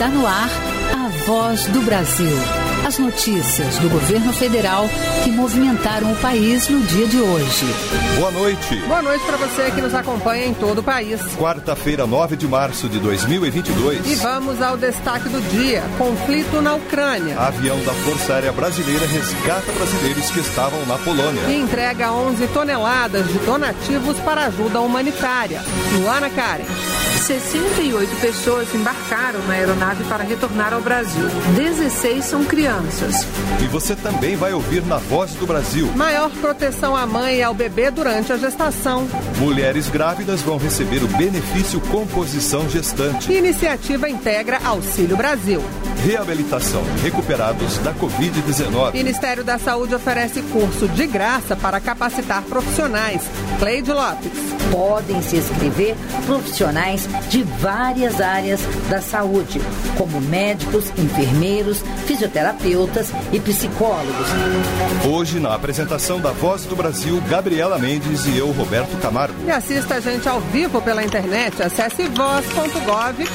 Está no ar a Voz do Brasil. As notícias do governo federal que movimentaram o país no dia de hoje. Boa noite. Boa noite para você que nos acompanha em todo o país. Quarta-feira, 9 de março de 2022. E vamos ao destaque do dia. Conflito na Ucrânia. Avião da Força Aérea Brasileira resgata brasileiros que estavam na Polônia. E entrega 11 toneladas de donativos para ajuda humanitária. Luana Karen. 68 pessoas embarcaram na aeronave para retornar ao Brasil. 16 são crianças. E você também vai ouvir na Voz do Brasil. Maior proteção à mãe e ao bebê durante a gestação. Mulheres grávidas vão receber o benefício composição gestante. Iniciativa integra Auxílio Brasil. Reabilitação de recuperados da Covid-19. Ministério da Saúde oferece curso de graça para capacitar profissionais. Cleide Lopes. Podem se inscrever profissionais de várias áreas da saúde, como médicos, enfermeiros, fisioterapeutas e psicólogos. Hoje, na apresentação da Voz do Brasil, Gabriela Mendes e eu, Roberto Camargo. E assista a gente ao vivo pela internet. Acesse voz.gov.br.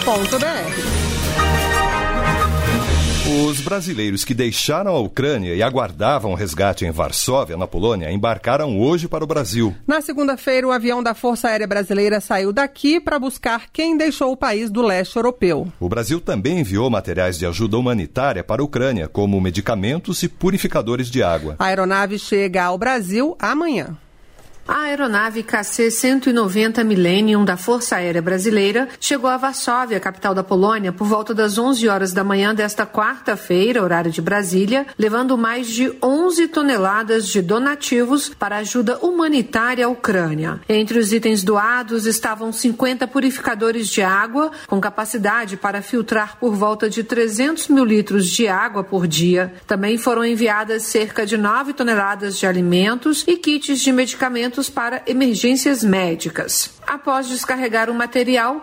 Os brasileiros que deixaram a Ucrânia e aguardavam o resgate em Varsóvia, na Polônia, embarcaram hoje para o Brasil. Na segunda-feira, o avião da Força Aérea Brasileira saiu daqui para buscar quem deixou o país do leste europeu. O Brasil também enviou materiais de ajuda humanitária para a Ucrânia, como medicamentos e purificadores de água. A aeronave chega ao Brasil amanhã. A aeronave KC-190 Millennium da Força Aérea Brasileira chegou a Varsóvia, capital da Polônia, por volta das 11 horas da manhã desta quarta-feira, horário de Brasília, levando mais de 11 toneladas de donativos para ajuda humanitária à Ucrânia. Entre os itens doados estavam 50 purificadores de água, com capacidade para filtrar por volta de 300 mil litros de água por dia. Também foram enviadas cerca de 9 toneladas de alimentos e kits de medicamentos para emergências médicas. Após descarregar o material,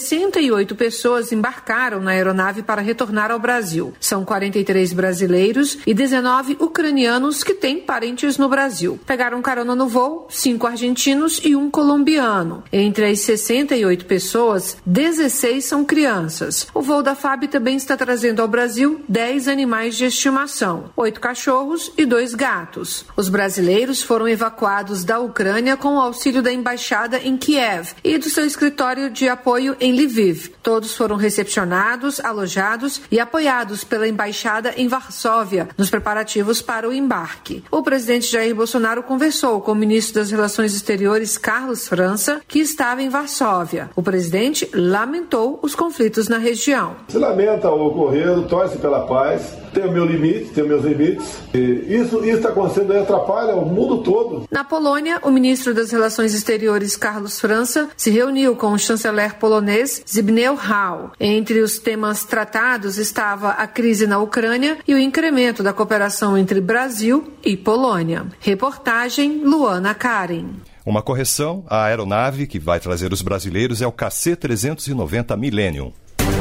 68 pessoas embarcaram na aeronave para retornar ao Brasil. São 43 brasileiros e 19 ucranianos que têm parentes no Brasil. Pegaram carona no voo 5 argentinos e 1 colombiano. Entre as 68 pessoas, 16 são crianças. O voo da FAB também está trazendo ao Brasil 10 animais de estimação, 8 cachorros e 2 gatos. Os brasileiros foram evacuados da Ucrânia com o auxílio da embaixada em Kiev e do seu escritório de apoio em Lviv. Todos foram recepcionados, alojados e apoiados pela embaixada em Varsóvia nos preparativos para o embarque. O presidente Jair Bolsonaro conversou com o ministro das Relações Exteriores, Carlos França, que estava em Varsóvia. O presidente lamentou os conflitos na região. Se lamenta o ocorrido, torce pela paz, tem o meu limite, tem meus limites. E isso está acontecendo e atrapalha o mundo todo. Na Polônia, o ministro das Relações Exteriores, Carlos França, se reuniu com o chanceler polonês Zbigniew Hall. Entre os temas tratados estava a crise na Ucrânia e o incremento da cooperação entre Brasil e Polônia. Reportagem Luana Karen. Uma correção, a aeronave que vai trazer os brasileiros é o KC-390 Millennium.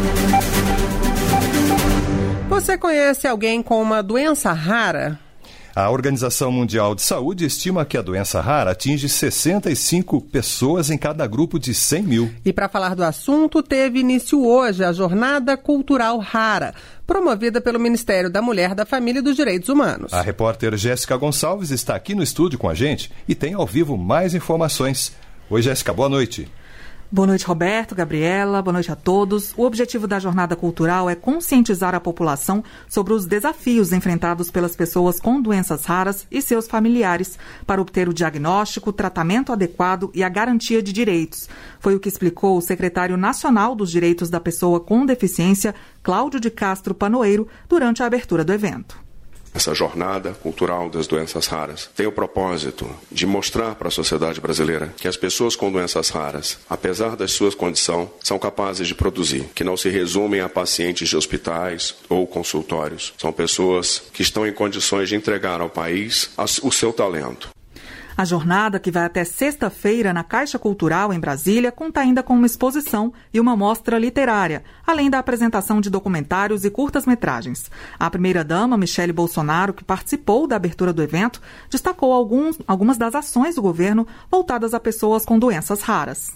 Você conhece alguém com uma doença rara? A Organização Mundial de Saúde estima que a doença rara atinge 65 pessoas em cada grupo de 100 mil. E para falar do assunto, teve início hoje a Jornada Cultural Rara, promovida pelo Ministério da Mulher, da Família e dos Direitos Humanos. A repórter Jéssica Gonçalves está aqui no estúdio com a gente e tem ao vivo mais informações. Oi, Jéssica, boa noite. Boa noite, Roberto, Gabriela, boa noite a todos. O objetivo da Jornada Cultural é conscientizar a população sobre os desafios enfrentados pelas pessoas com doenças raras e seus familiares para obter o diagnóstico, tratamento adequado e a garantia de direitos. Foi o que explicou o secretário nacional dos Direitos da Pessoa com Deficiência, Cláudio de Castro Panoeiro, durante a abertura do evento. Essa jornada cultural das doenças raras tem o propósito de mostrar para a sociedade brasileira que as pessoas com doenças raras, apesar da sua condição, são capazes de produzir, que não se resumem a pacientes de hospitais ou consultórios. São pessoas que estão em condições de entregar ao país o seu talento. A jornada, que vai até sexta-feira na Caixa Cultural, em Brasília, conta ainda com uma exposição e uma mostra literária, além da apresentação de documentários e curtas-metragens. A primeira-dama, Michele Bolsonaro, que participou da abertura do evento, destacou algumas das ações do governo voltadas a pessoas com doenças raras.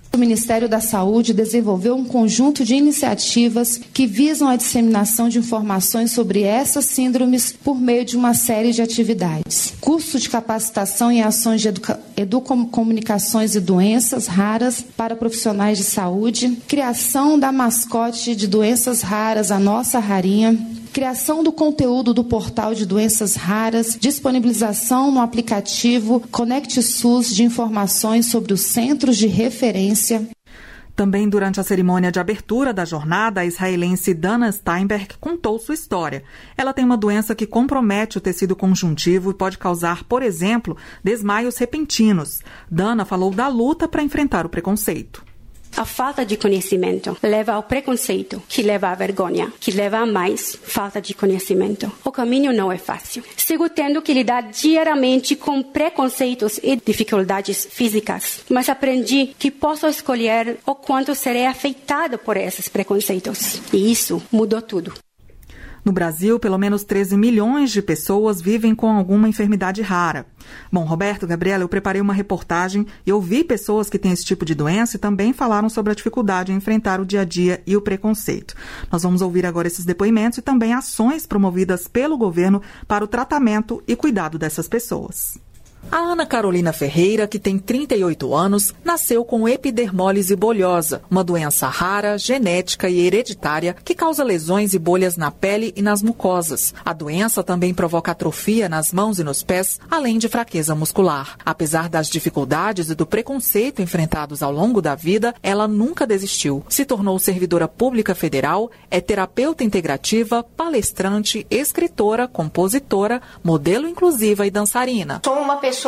O Ministério da Saúde desenvolveu um conjunto de iniciativas que visam a disseminação de informações sobre essas síndromes por meio de uma série de atividades. Curso de capacitação em ações de educomunicações e doenças raras para profissionais de saúde, criação da mascote de doenças raras, a Nossa Rarinha, criação do conteúdo do portal de doenças raras, disponibilização no aplicativo Conect SUS de informações sobre os centros de referência. Também durante a cerimônia de abertura da jornada, a israelense Dana Steinberg contou sua história. Ela tem uma doença que compromete o tecido conjuntivo e pode causar, por exemplo, desmaios repentinos. Dana falou da luta para enfrentar o preconceito. A falta de conhecimento leva ao preconceito, que leva à vergonha, que leva a mais falta de conhecimento. O caminho não é fácil. Sigo tendo que lidar diariamente com preconceitos e dificuldades físicas, mas aprendi que posso escolher o quanto serei afetada por esses preconceitos. E isso mudou tudo. No Brasil, pelo menos 13 milhões de pessoas vivem com alguma enfermidade rara. Bom, Roberto, Gabriela, eu preparei uma reportagem e ouvi pessoas que têm esse tipo de doença e também falaram sobre a dificuldade em enfrentar o dia a dia e o preconceito. Nós vamos ouvir agora esses depoimentos e também ações promovidas pelo governo para o tratamento e cuidado dessas pessoas. A Ana Carolina Ferreira, que tem 38 anos, nasceu com epidermólise bolhosa, uma doença rara, genética e hereditária que causa lesões e bolhas na pele e nas mucosas. A doença também provoca atrofia nas mãos e nos pés, além de fraqueza muscular. Apesar das dificuldades e do preconceito enfrentados ao longo da vida, ela nunca desistiu. Se tornou servidora pública federal, é terapeuta integrativa, palestrante, escritora, compositora, modelo inclusiva e dançarina. Sou uma pessoa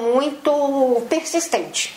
muito persistente,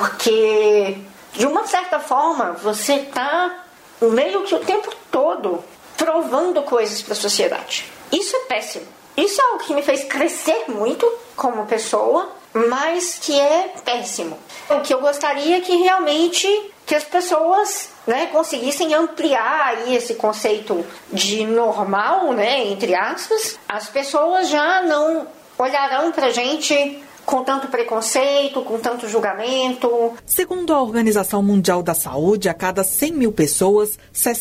porque de uma certa forma você está meio que o tempo todo provando coisas para a sociedade. Isso é péssimo. Isso é algo que me fez crescer muito como pessoa, mas que é péssimo. O que eu gostaria é que realmente que as pessoas, conseguissem ampliar aí esse conceito de normal, entre aspas. As pessoas já não olharão pra gente com tanto preconceito, com tanto julgamento. Segundo a Organização Mundial da Saúde, a cada 100 mil pessoas,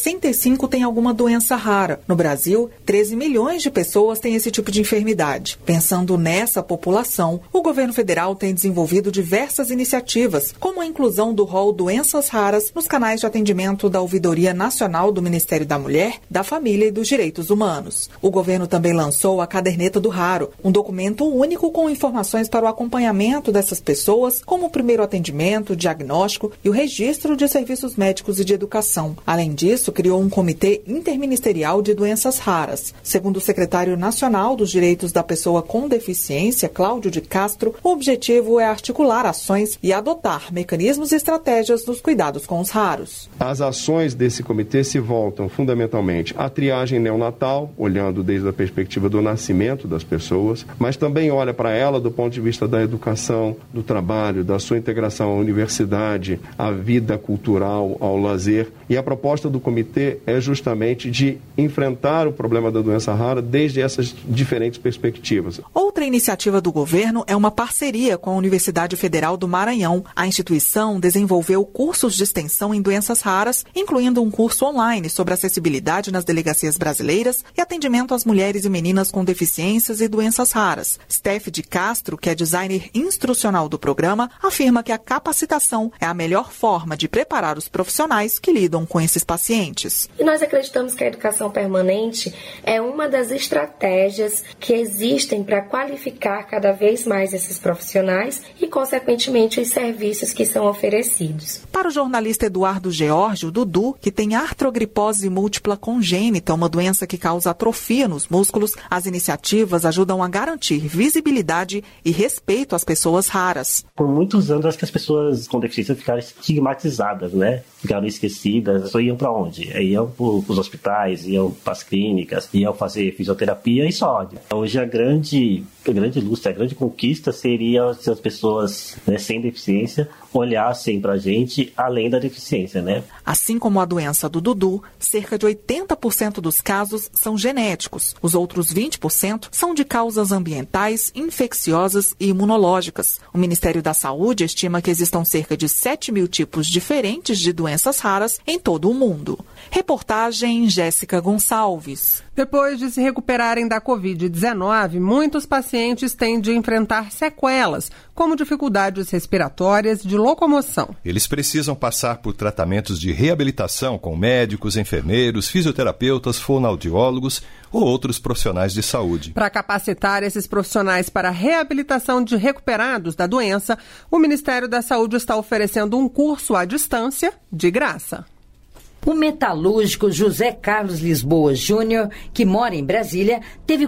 65 têm alguma doença rara. No Brasil, 13 milhões de pessoas têm esse tipo de enfermidade. Pensando nessa população, o governo federal tem desenvolvido diversas iniciativas, como a inclusão do rol Doenças Raras nos canais de atendimento da Ouvidoria Nacional do Ministério da Mulher, da Família e dos Direitos Humanos. O governo também lançou a Caderneta do Raro, um documento único com informações para o acompanhamento dessas pessoas, como o primeiro atendimento, o diagnóstico e o registro de serviços médicos e de educação. Além disso, criou um comitê interministerial de doenças raras. Segundo o secretário nacional dos Direitos da Pessoa com Deficiência, Cláudio de Castro, o objetivo é articular ações e adotar mecanismos e estratégias nos cuidados com os raros. As ações desse comitê se voltam fundamentalmente à triagem neonatal, olhando desde a perspectiva do nascimento das pessoas, mas também olha para ela do ponto de vista da educação, do trabalho, da sua integração à universidade, à vida cultural, ao lazer. E a proposta do comitê é justamente de enfrentar o problema da doença rara desde essas diferentes perspectivas. Outra iniciativa do governo é uma parceria com a Universidade Federal do Maranhão. A instituição desenvolveu cursos de extensão em doenças raras, incluindo um curso online sobre acessibilidade nas delegacias brasileiras e atendimento às mulheres e meninas com deficiências e doenças raras. Steph de Castro, que é designer instrucional do programa, afirma que a capacitação é a melhor forma de preparar os profissionais que lidam com esses pacientes. E nós acreditamos que a educação permanente é uma das estratégias que existem para qualificar cada vez mais esses profissionais e, consequentemente, os serviços que são oferecidos. Para o jornalista Eduardo George, o Dudu, que tem artrogripose múltipla congênita, uma doença que causa atrofia nos músculos, as iniciativas ajudam a garantir visibilidade e respeito às pessoas raras. Por muitos anos, acho que as pessoas com deficiência ficaram estigmatizadas, Ficaram esquecidas. Só iam para onde? Iam para os hospitais, iam para as clínicas, iam fazer fisioterapia e só. Hoje a grande A grande luta, a grande conquista seria se as pessoas, né, sem deficiência olhassem pra gente além da deficiência, né? Assim como a doença do Dudu, cerca de 80% dos casos são genéticos. Os outros 20% são de causas ambientais, infecciosas e imunológicas. O Ministério da Saúde estima que existam cerca de 7 mil tipos diferentes de doenças raras em todo o mundo. Reportagem Jéssica Gonçalves. Depois de se recuperarem da Covid-19, muitos pacientes têm de enfrentar sequelas, como dificuldades respiratórias e de locomoção. Eles precisam passar por tratamentos de reabilitação com médicos, enfermeiros, fisioterapeutas, fonoaudiólogos ou outros profissionais de saúde. Para capacitar esses profissionais para a reabilitação de recuperados da doença, o Ministério da Saúde está oferecendo um curso à distância de graça. O metalúrgico José Carlos Lisboa Júnior, que mora em Brasília, teve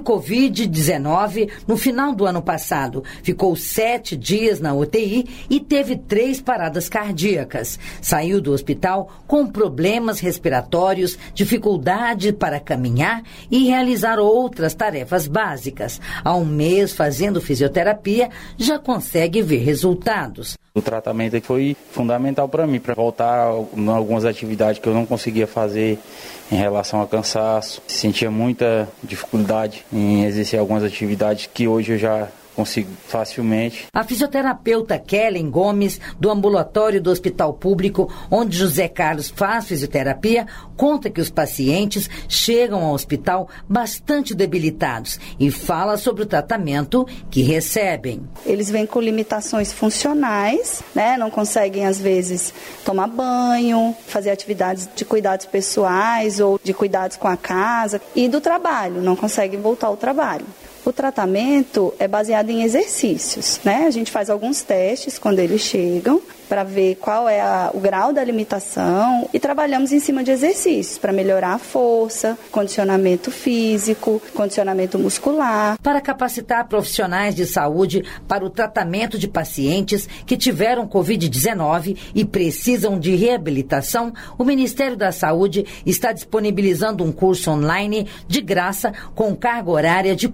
Covid-19 no final do ano passado. Ficou 7 dias na UTI e teve 3 paradas cardíacas. Saiu do hospital com problemas respiratórios, dificuldade para caminhar e realizar outras tarefas básicas. Há um mês fazendo fisioterapia, já consegue ver resultados. O tratamento foi fundamental para mim, para voltar a algumas atividades que eu não conseguia fazer em relação ao cansaço. Sentia muita dificuldade em exercer algumas atividades que hoje eu já consigo facilmente. A fisioterapeuta Kellen Gomes, do ambulatório do Hospital Público, onde José Carlos faz fisioterapia, conta que os pacientes chegam ao hospital bastante debilitados e fala sobre o tratamento que recebem. Eles vêm com limitações funcionais, né? Não conseguem, às vezes, tomar banho, fazer atividades de cuidados pessoais ou de cuidados com a casa e do trabalho, não conseguem voltar ao trabalho. O tratamento é baseado em exercícios, né? A gente faz alguns testes quando eles chegam para ver qual é o grau da limitação e trabalhamos em cima de exercícios para melhorar a força, condicionamento físico, condicionamento muscular. Para capacitar profissionais de saúde para o tratamento de pacientes que tiveram Covid-19 e precisam de reabilitação, o Ministério da Saúde está disponibilizando um curso online de graça com carga horária de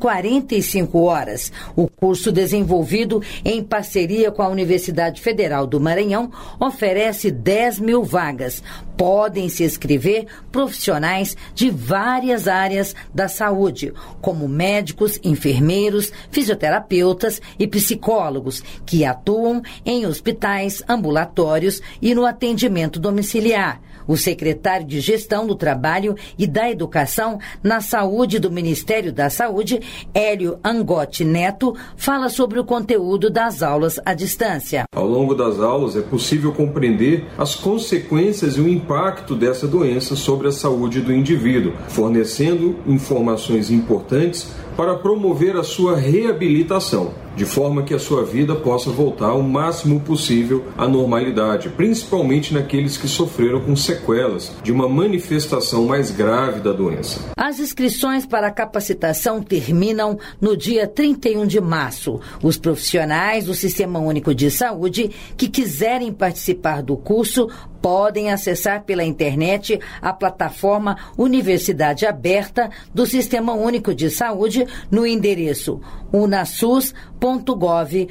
45 horas. O curso, desenvolvido em parceria com a Universidade Federal do Maranhão, oferece 10 mil vagas. Podem se inscrever profissionais de várias áreas da saúde, como médicos, enfermeiros, fisioterapeutas e psicólogos, que atuam em hospitais, ambulatórios e no atendimento domiciliar. O secretário de Gestão do Trabalho e da Educação na Saúde do Ministério da Saúde, Hélio Angotti Neto, fala sobre o conteúdo das aulas à distância. Ao longo das aulas é possível compreender as consequências e o impacto dessa doença sobre a saúde do indivíduo, fornecendo informações importantes para promover a sua reabilitação, de forma que a sua vida possa voltar o máximo possível à normalidade, principalmente naqueles que sofreram com sequelas de uma manifestação mais grave da doença. As inscrições para a capacitação terminam no dia 31 de março. Os profissionais do Sistema Único de Saúde que quiserem participar do curso podem acessar pela internet a plataforma Universidade Aberta do Sistema Único de Saúde no endereço unasus.gov.br.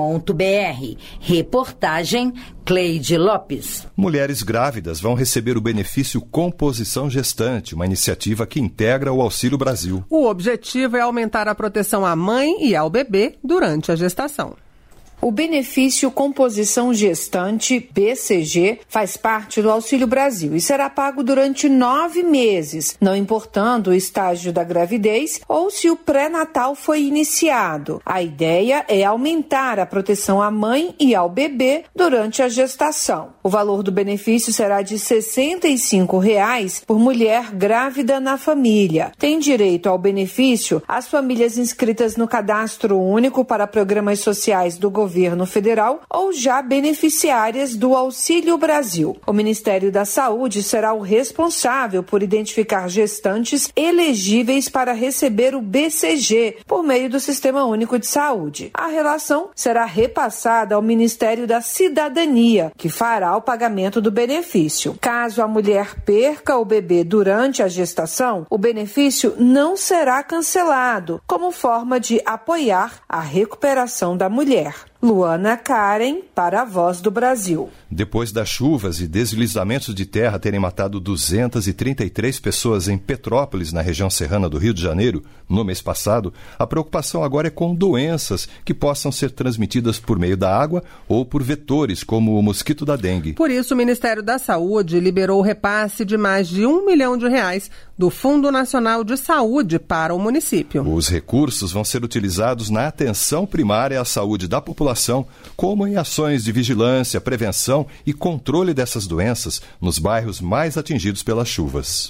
Reportagem Cleide Lopes. Mulheres grávidas vão receber o benefício Composição Gestante, uma iniciativa que integra o Auxílio Brasil. O objetivo é aumentar a proteção à mãe e ao bebê durante a gestação. O benefício Composição Gestante, BCG, faz parte do Auxílio Brasil e será pago durante 9 meses, não importando o estágio da gravidez ou se o pré-natal foi iniciado. A ideia é aumentar a proteção à mãe e ao bebê durante a gestação. O valor do benefício será de R$ 65 por mulher grávida na família. Tem direito ao benefício as famílias inscritas no Cadastro Único para Programas Sociais do Governo governo federal ou já beneficiárias do Auxílio Brasil. O Ministério da Saúde será o responsável por identificar gestantes elegíveis para receber o BCG por meio do Sistema Único de Saúde. A relação será repassada ao Ministério da Cidadania, que fará o pagamento do benefício. Caso a mulher perca o bebê durante a gestação, o benefício não será cancelado, como forma de apoiar a recuperação da mulher. Luana Karen, para a Voz do Brasil. Depois das chuvas e deslizamentos de terra terem matado 233 pessoas em Petrópolis, na região serrana do Rio de Janeiro, no mês passado, a preocupação agora é com doenças que possam ser transmitidas por meio da água ou por vetores, como o mosquito da dengue. Por isso, o Ministério da Saúde liberou o repasse de mais de R$1 milhão do Fundo Nacional de Saúde para o município. Os recursos vão ser utilizados na atenção primária à saúde da população, como em ações de vigilância, prevenção e controle dessas doenças nos bairros mais atingidos pelas chuvas.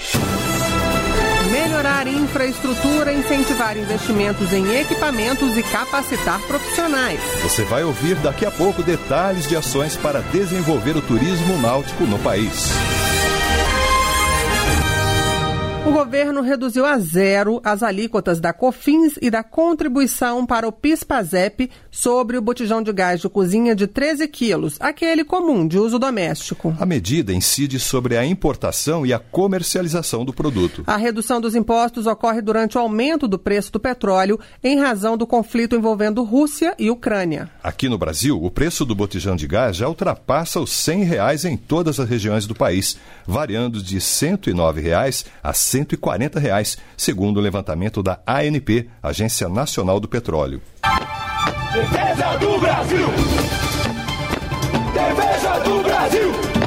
Melhorar infraestrutura, incentivar investimentos em equipamentos e capacitar profissionais. Você vai ouvir daqui a pouco detalhes de ações para desenvolver o turismo náutico no país. O governo reduziu a zero as alíquotas da COFINS e da contribuição para o PIS/PASEP sobre o botijão de gás de cozinha de 13 quilos, aquele comum de uso doméstico. A medida incide sobre a importação e a comercialização do produto. A redução dos impostos ocorre durante o aumento do preço do petróleo em razão do conflito envolvendo Rússia e Ucrânia. Aqui no Brasil, o preço do botijão de gás já ultrapassa os R$100 em todas as regiões do país, variando de R$ 109 a R$ 140, segundo o levantamento da ANP, Agência Nacional do Petróleo. Defesa do Brasil! Defesa do Brasil!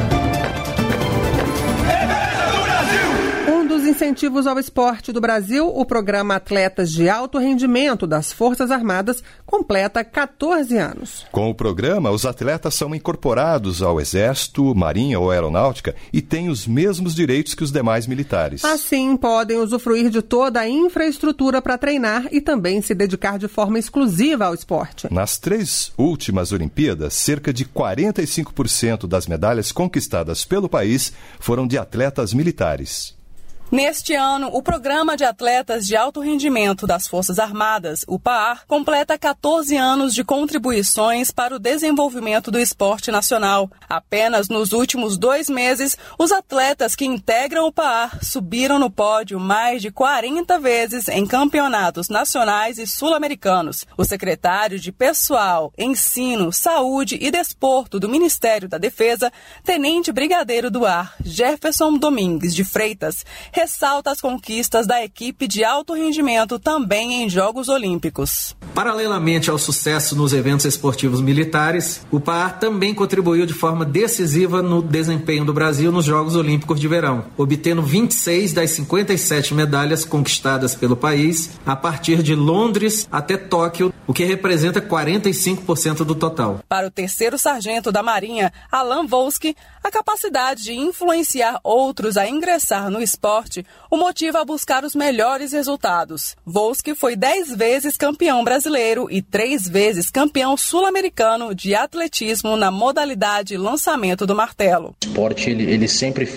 Defesa do Brasil! Um dos incentivos ao esporte do Brasil, o programa Atletas de Alto Rendimento das Forças Armadas, completa 14 anos. Com o programa, os atletas são incorporados ao Exército, Marinha ou Aeronáutica e têm os mesmos direitos que os demais militares. Assim, podem usufruir de toda a infraestrutura para treinar e também se dedicar de forma exclusiva ao esporte. Nas 3 últimas Olimpíadas, cerca de 45% das medalhas conquistadas pelo país foram de atletas militares. Neste ano, o Programa de Atletas de Alto Rendimento das Forças Armadas, o PAAR, completa 14 anos de contribuições para o desenvolvimento do esporte nacional. Apenas nos últimos 2 meses, os atletas que integram o PAAR subiram no pódio mais de 40 vezes em campeonatos nacionais e sul-americanos. O secretário de Pessoal, Ensino, Saúde e Desporto do Ministério da Defesa, Tenente Brigadeiro do Ar, Jefferson Domingues de Freitas, ressalta as conquistas da equipe de alto rendimento também em Jogos Olímpicos. Paralelamente ao sucesso nos eventos esportivos militares, o PAAR também contribuiu de forma decisiva no desempenho do Brasil nos Jogos Olímpicos de Verão, obtendo 26 das 57 medalhas conquistadas pelo país a partir de Londres até Tóquio, o que representa 45% do total. Para o 3º Sargento da Marinha, Alan Volsky, a capacidade de influenciar outros a ingressar no esporte o motiva a buscar os melhores resultados. Volsky foi 10 vezes campeão brasileiro e 3 vezes campeão sul-americano de atletismo na modalidade lançamento do martelo. O esporte ele sempre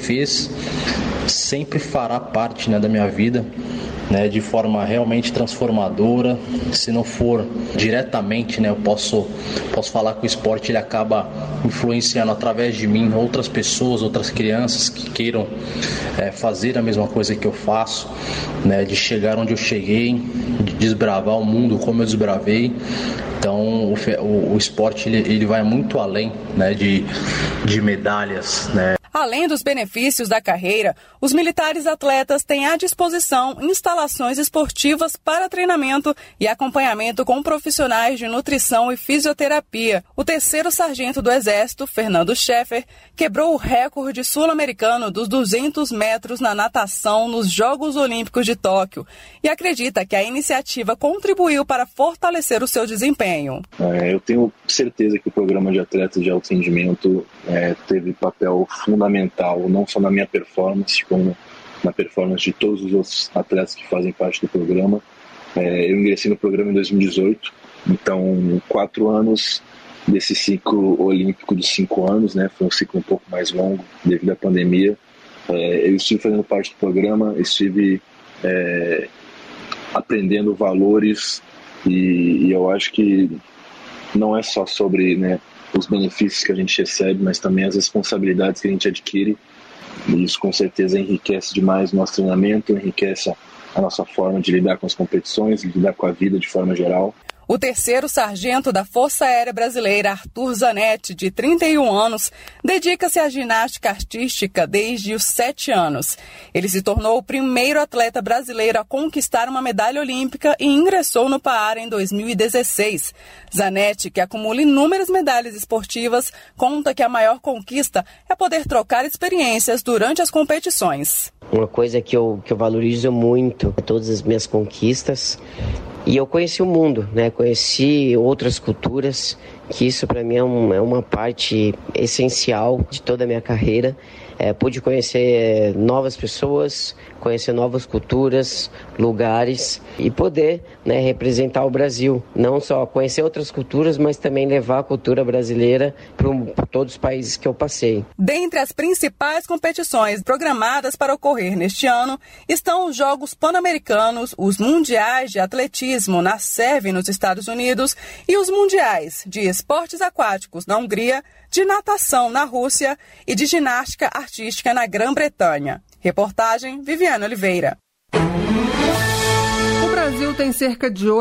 fará parte, da minha vida, de forma realmente transformadora. Se não for diretamente, eu posso falar que o esporte ele acaba influenciando através de mim outras pessoas, outras crianças que queiram fazer a mesma coisa que eu faço, de chegar onde eu cheguei, de desbravar o mundo como eu desbravei. Então o esporte ele vai muito além, de medalhas, Além dos benefícios da carreira, os militares atletas têm à disposição instalações esportivas para treinamento e acompanhamento com profissionais de nutrição e fisioterapia. O 3º Sargento do Exército, Fernando Scheffer, quebrou o recorde sul-americano dos 200 metros na natação nos Jogos Olímpicos de Tóquio e acredita que a iniciativa contribuiu para fortalecer o seu desempenho. Eu tenho certeza que o programa de atletas de alto rendimento teve papel fundamental, não só na minha performance, como na performance de todos os outros atletas que fazem parte do programa. Eu ingressei no programa em 2018 Então, 4 anos desse ciclo olímpico de 5 anos, né? Foi um ciclo um pouco mais longo devido à pandemia. Eu estive fazendo parte do programa, estive aprendendo valores e eu acho que não é só sobre, né, os benefícios que a gente recebe, mas também as responsabilidades que a gente adquire. E isso com certeza enriquece demais o nosso treinamento, enriquece a nossa forma de lidar com as competições, de lidar com a vida de forma geral. O 3º sargento da Força Aérea Brasileira, Arthur Zanetti, de 31 anos, dedica-se à ginástica artística desde os 7 anos. Ele se tornou o primeiro atleta brasileiro a conquistar uma medalha olímpica e ingressou no PAAR em 2016. Zanetti, que acumula inúmeras medalhas esportivas, conta que a maior conquista é poder trocar experiências durante as competições. Uma coisa que eu valorizo muito é todas as minhas conquistas. E eu conheci o mundo, né? Conheci outras culturas, que isso para mim é uma parte essencial de toda a minha carreira. Pude conhecer novas pessoas, conhecer novas culturas, lugares e poder, né, representar o Brasil. Não só conhecer outras culturas, mas também levar a cultura brasileira para todos os países que eu passei. Dentre as principais competições programadas para ocorrer neste ano estão os Jogos Pan-Americanos, os Mundiais de Atletismo na Sérvia e nos Estados Unidos e os Mundiais de Esportes Aquáticos na Hungria, de natação na Rússia e de ginástica artística na Grã-Bretanha. Reportagem Viviane Oliveira. O Brasil tem cerca de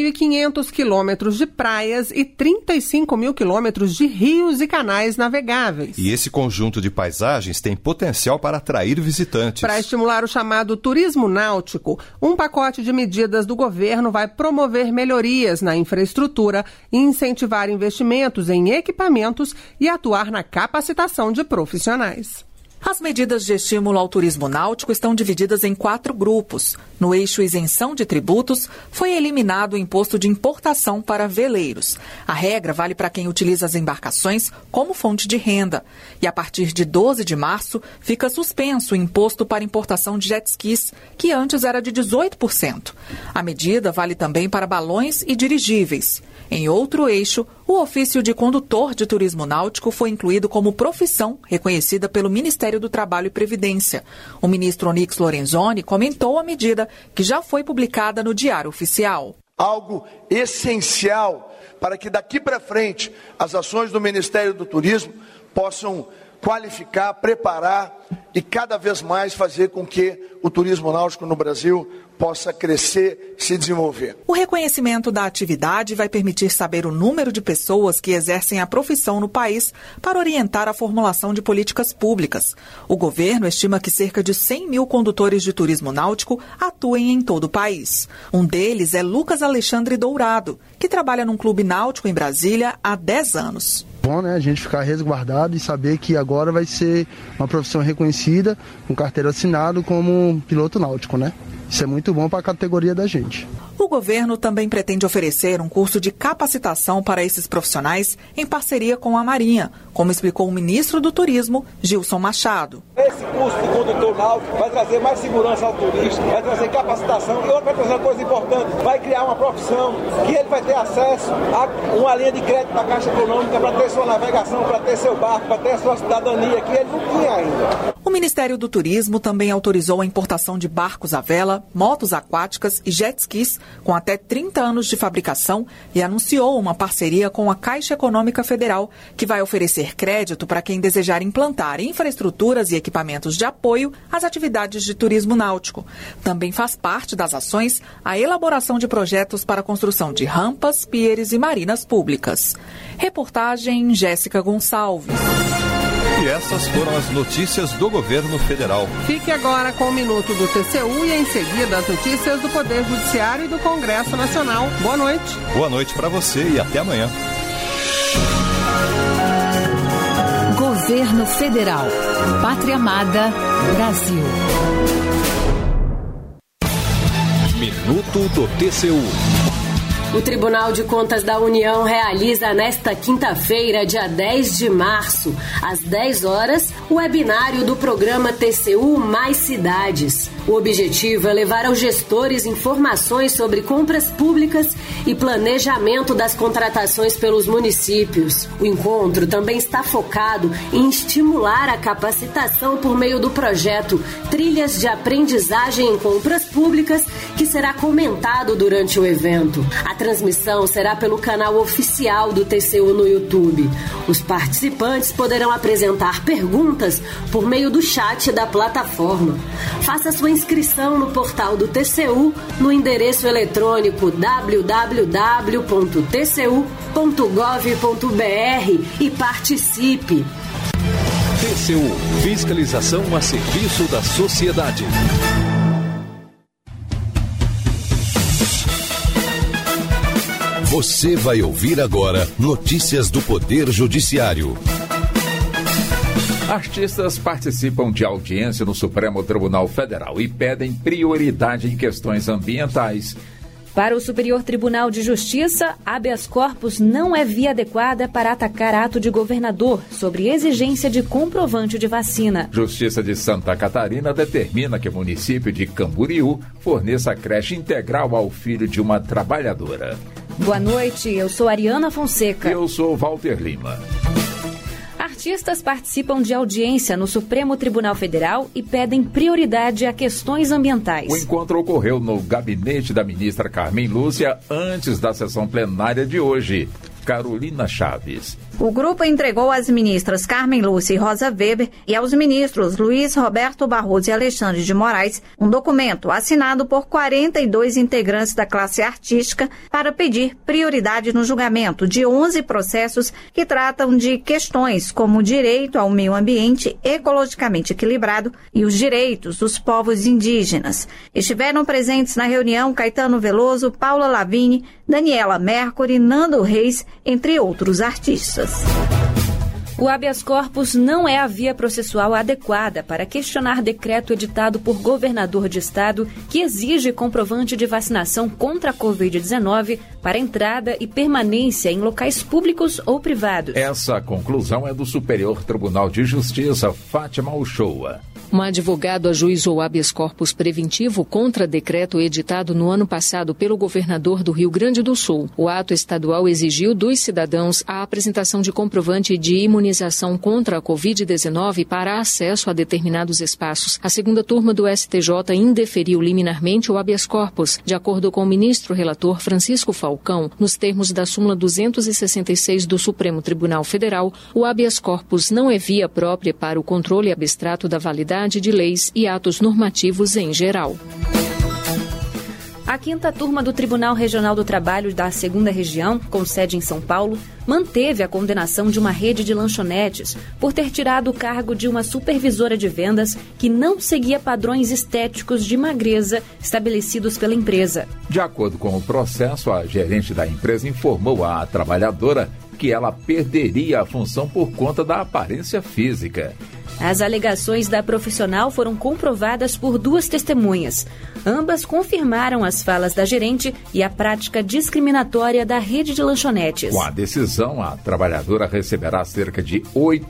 8.500 quilômetros de praias e 35 mil quilômetros de rios e canais navegáveis. E esse conjunto de paisagens tem potencial para atrair visitantes. Para estimular o chamado turismo náutico, um pacote de medidas do governo vai promover melhorias na infraestrutura, incentivar investimentos em equipamentos e atuar na capacitação de profissionais. As medidas de estímulo ao turismo náutico estão divididas em 4 grupos. No eixo isenção de tributos, foi eliminado o imposto de importação para veleiros. A regra vale para quem utiliza as embarcações como fonte de renda. E a partir de 12 de março, fica suspenso o imposto para importação de jet skis, que antes era de 18%. A medida vale também para balões e dirigíveis. Em outro eixo, o ofício de condutor de turismo náutico foi incluído como profissão reconhecida pelo Ministério do Trabalho e Previdência. O ministro Onyx Lorenzoni comentou a medida, que já foi publicada no Diário Oficial. Algo essencial para que daqui para frente as ações do Ministério do Turismo possam qualificar, preparar e cada vez mais fazer com que o turismo náutico no Brasil possa crescer, se desenvolver. O reconhecimento da atividade vai permitir saber o número de pessoas que exercem a profissão no país para orientar a formulação de políticas públicas. O governo estima que cerca de 100 mil condutores de turismo náutico atuem em todo o país. Um deles é Lucas Alexandre Dourado, que trabalha num clube náutico em Brasília há 10 anos. Bom, né, a gente ficar resguardado e saber que agora vai ser uma profissão reconhecida, com carteira assinada como piloto náutico, né? Isso é muito bom para a categoria da gente. O governo também pretende oferecer um curso de capacitação para esses profissionais em parceria com a Marinha, como explicou o ministro do Turismo, Gilson Machado. Esse curso de condutor náutico vai trazer mais segurança ao turista, vai trazer capacitação e vai trazer uma coisa importante, vai criar uma profissão que ele vai ter acesso a uma linha de crédito da Caixa Econômica para ter sua navegação, para ter seu barco, para ter sua cidadania, que ele não tinha ainda. O Ministério do Turismo também autorizou a importação de barcos à vela, motos aquáticas e jet skis com até 30 anos de fabricação e anunciou uma parceria com a Caixa Econômica Federal, que vai oferecer crédito para quem desejar implantar infraestruturas e equipamentos de apoio às atividades de turismo náutico. Também faz parte das ações a elaboração de projetos para a construção de rampas, pieres e marinas públicas. Reportagem Jéssica Gonçalves. E essas foram as notícias do governo federal. Fique agora com o Minuto do TCU e em seguida as notícias do Poder Judiciário e do Congresso Nacional. Boa noite. Boa noite para você e até amanhã. Governo Federal. Pátria Amada, Brasil. Minuto do TCU. O Tribunal de Contas da União realiza nesta quinta-feira, dia 10 de março, às 10 horas, o webinário do programa TCU Mais Cidades. O objetivo é levar aos gestores informações sobre compras públicas e planejamento das contratações pelos municípios. O encontro também está focado em estimular a capacitação por meio do projeto Trilhas de Aprendizagem em Compras Públicas, que será comentado durante o evento. A transmissão será pelo canal oficial do TCU no YouTube. Os participantes poderão apresentar perguntas por meio do chat da plataforma. Faça sua inscrição no portal do TCU no endereço eletrônico www.tcu.gov.br e participe. TCU, fiscalização a serviço da sociedade. Você vai ouvir agora notícias do Poder Judiciário. Artistas participam de audiência no Supremo Tribunal Federal e pedem prioridade em questões ambientais. Para o Superior Tribunal de Justiça, habeas corpus não é via adequada para atacar ato de governador sobre exigência de comprovante de vacina. Justiça de Santa Catarina determina que o município de Camboriú forneça creche integral ao filho de uma trabalhadora. Boa noite, eu sou Ariana Fonseca. Eu sou Walter Lima. Artistas participam de audiência no Supremo Tribunal Federal e pedem prioridade a questões ambientais. O encontro ocorreu no gabinete da ministra Carmen Lúcia antes da sessão plenária de hoje. Carolina Chaves. O grupo entregou às ministras Carmen Lúcia e Rosa Weber e aos ministros Luiz Roberto Barroso e Alexandre de Moraes um documento assinado por 42 integrantes da classe artística para pedir prioridade no julgamento de 11 processos que tratam de questões como o direito ao meio ambiente ecologicamente equilibrado e os direitos dos povos indígenas. Estiveram presentes na reunião Caetano Veloso, Paula Lavigne, Daniela Mercury, Nando Reis, entre outros artistas. O habeas corpus não é a via processual adequada para questionar decreto editado por governador de estado que exige comprovante de vacinação contra a Covid-19 para entrada e permanência em locais públicos ou privados. Essa conclusão é do Superior Tribunal de Justiça, Fátima Uchoa. Um advogado ajuizou habeas corpus preventivo contra decreto editado no ano passado pelo governador do Rio Grande do Sul. O ato estadual exigiu dos cidadãos a apresentação de comprovante de imunização contra a Covid-19 para acesso a determinados espaços. A segunda turma do STJ indeferiu liminarmente o habeas corpus, de acordo com o ministro relator Francisco Falcão, nos termos da súmula 266 do Supremo Tribunal Federal. O habeas corpus não é via própria para o controle abstrato da validade de leis e atos normativos em geral. A quinta turma do Tribunal Regional do Trabalho da 2ª Região, com sede em São Paulo, manteve a condenação de uma rede de lanchonetes por ter tirado o cargo de uma supervisora de vendas que não seguia padrões estéticos de magreza estabelecidos pela empresa. De acordo com o processo, a gerente da empresa informou à trabalhadora que ela perderia a função por conta da aparência física. As alegações da profissional foram comprovadas por 2 testemunhas. Ambas confirmaram as falas da gerente e a prática discriminatória da rede de lanchonetes. Com a decisão, a trabalhadora receberá cerca de R$